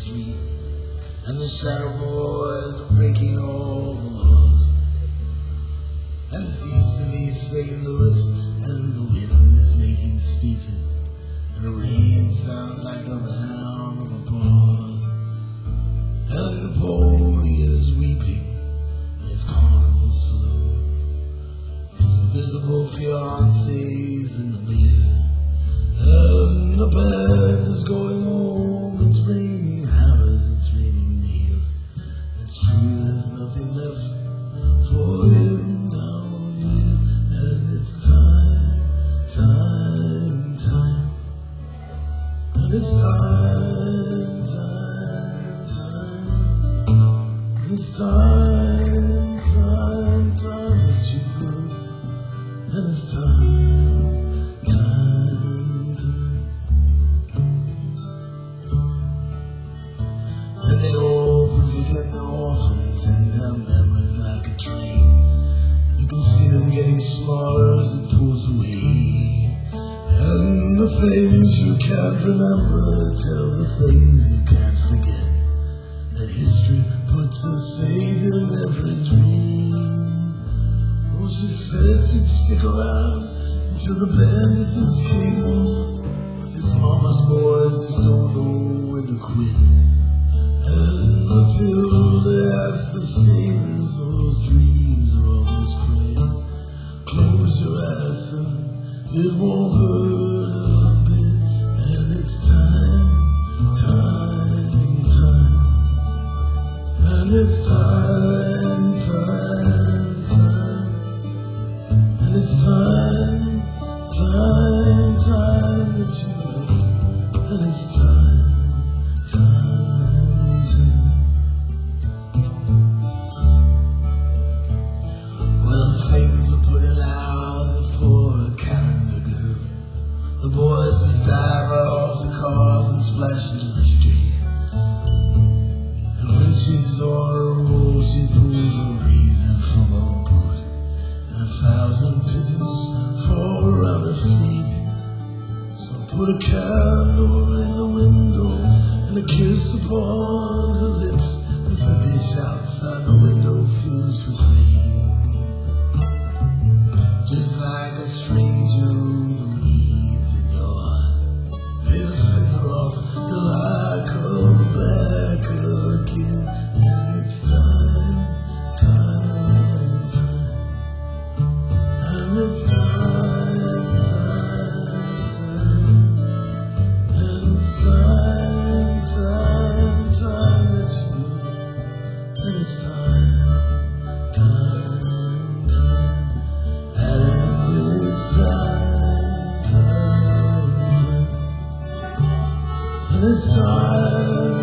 street, and the shadow boys are breaking all the laws. And it's easterly Saint Louis, and the wind is making speeches, and the rain sounds like the round of applause. And Napoleon is weeping in his carnival saloon. His invisible fiancé's in the mirror, and the band is going home. It's raining hammers, it's raining nails. It's true, there's nothing left for him down here. And it's time, time, time. And it's time, time, time. It's time, time, time that you go. And it's time, time, time. And they all forget the orphans and their memories like a train. You can see them getting smaller as it pulls away. And the things you can't remember tell the things you can't forget. That history puts a sage in every dream. Oh, she said she'd stick around until the bandages came off. But this mama's boys just don't know when to quit. And Matilda asked the sailors, those dreams are almost prayers. Close your eyes, son, it won't hurt a bit. And it's time, time, time. And it's time, time, time. And it's time, time, time that you know. And it's time, time, time. Well, things are putting lousy for a calendar girl. The boys just dive right off the cars and splash into the street. And when she's on a roll, she pulls a razor from her boot. And a thousand pigeons fall around her feet. So put a candle in the window and a kiss upon her lips as the dish outside the window fills with rain. Just like a stranger with the weeds in your heart. Pay the fiddler off till I come back again. And it's time, time, time. And it's time, time, time. And it's time, time, time that you know. And it's time, time, time. And it's time, time, time. And it's time.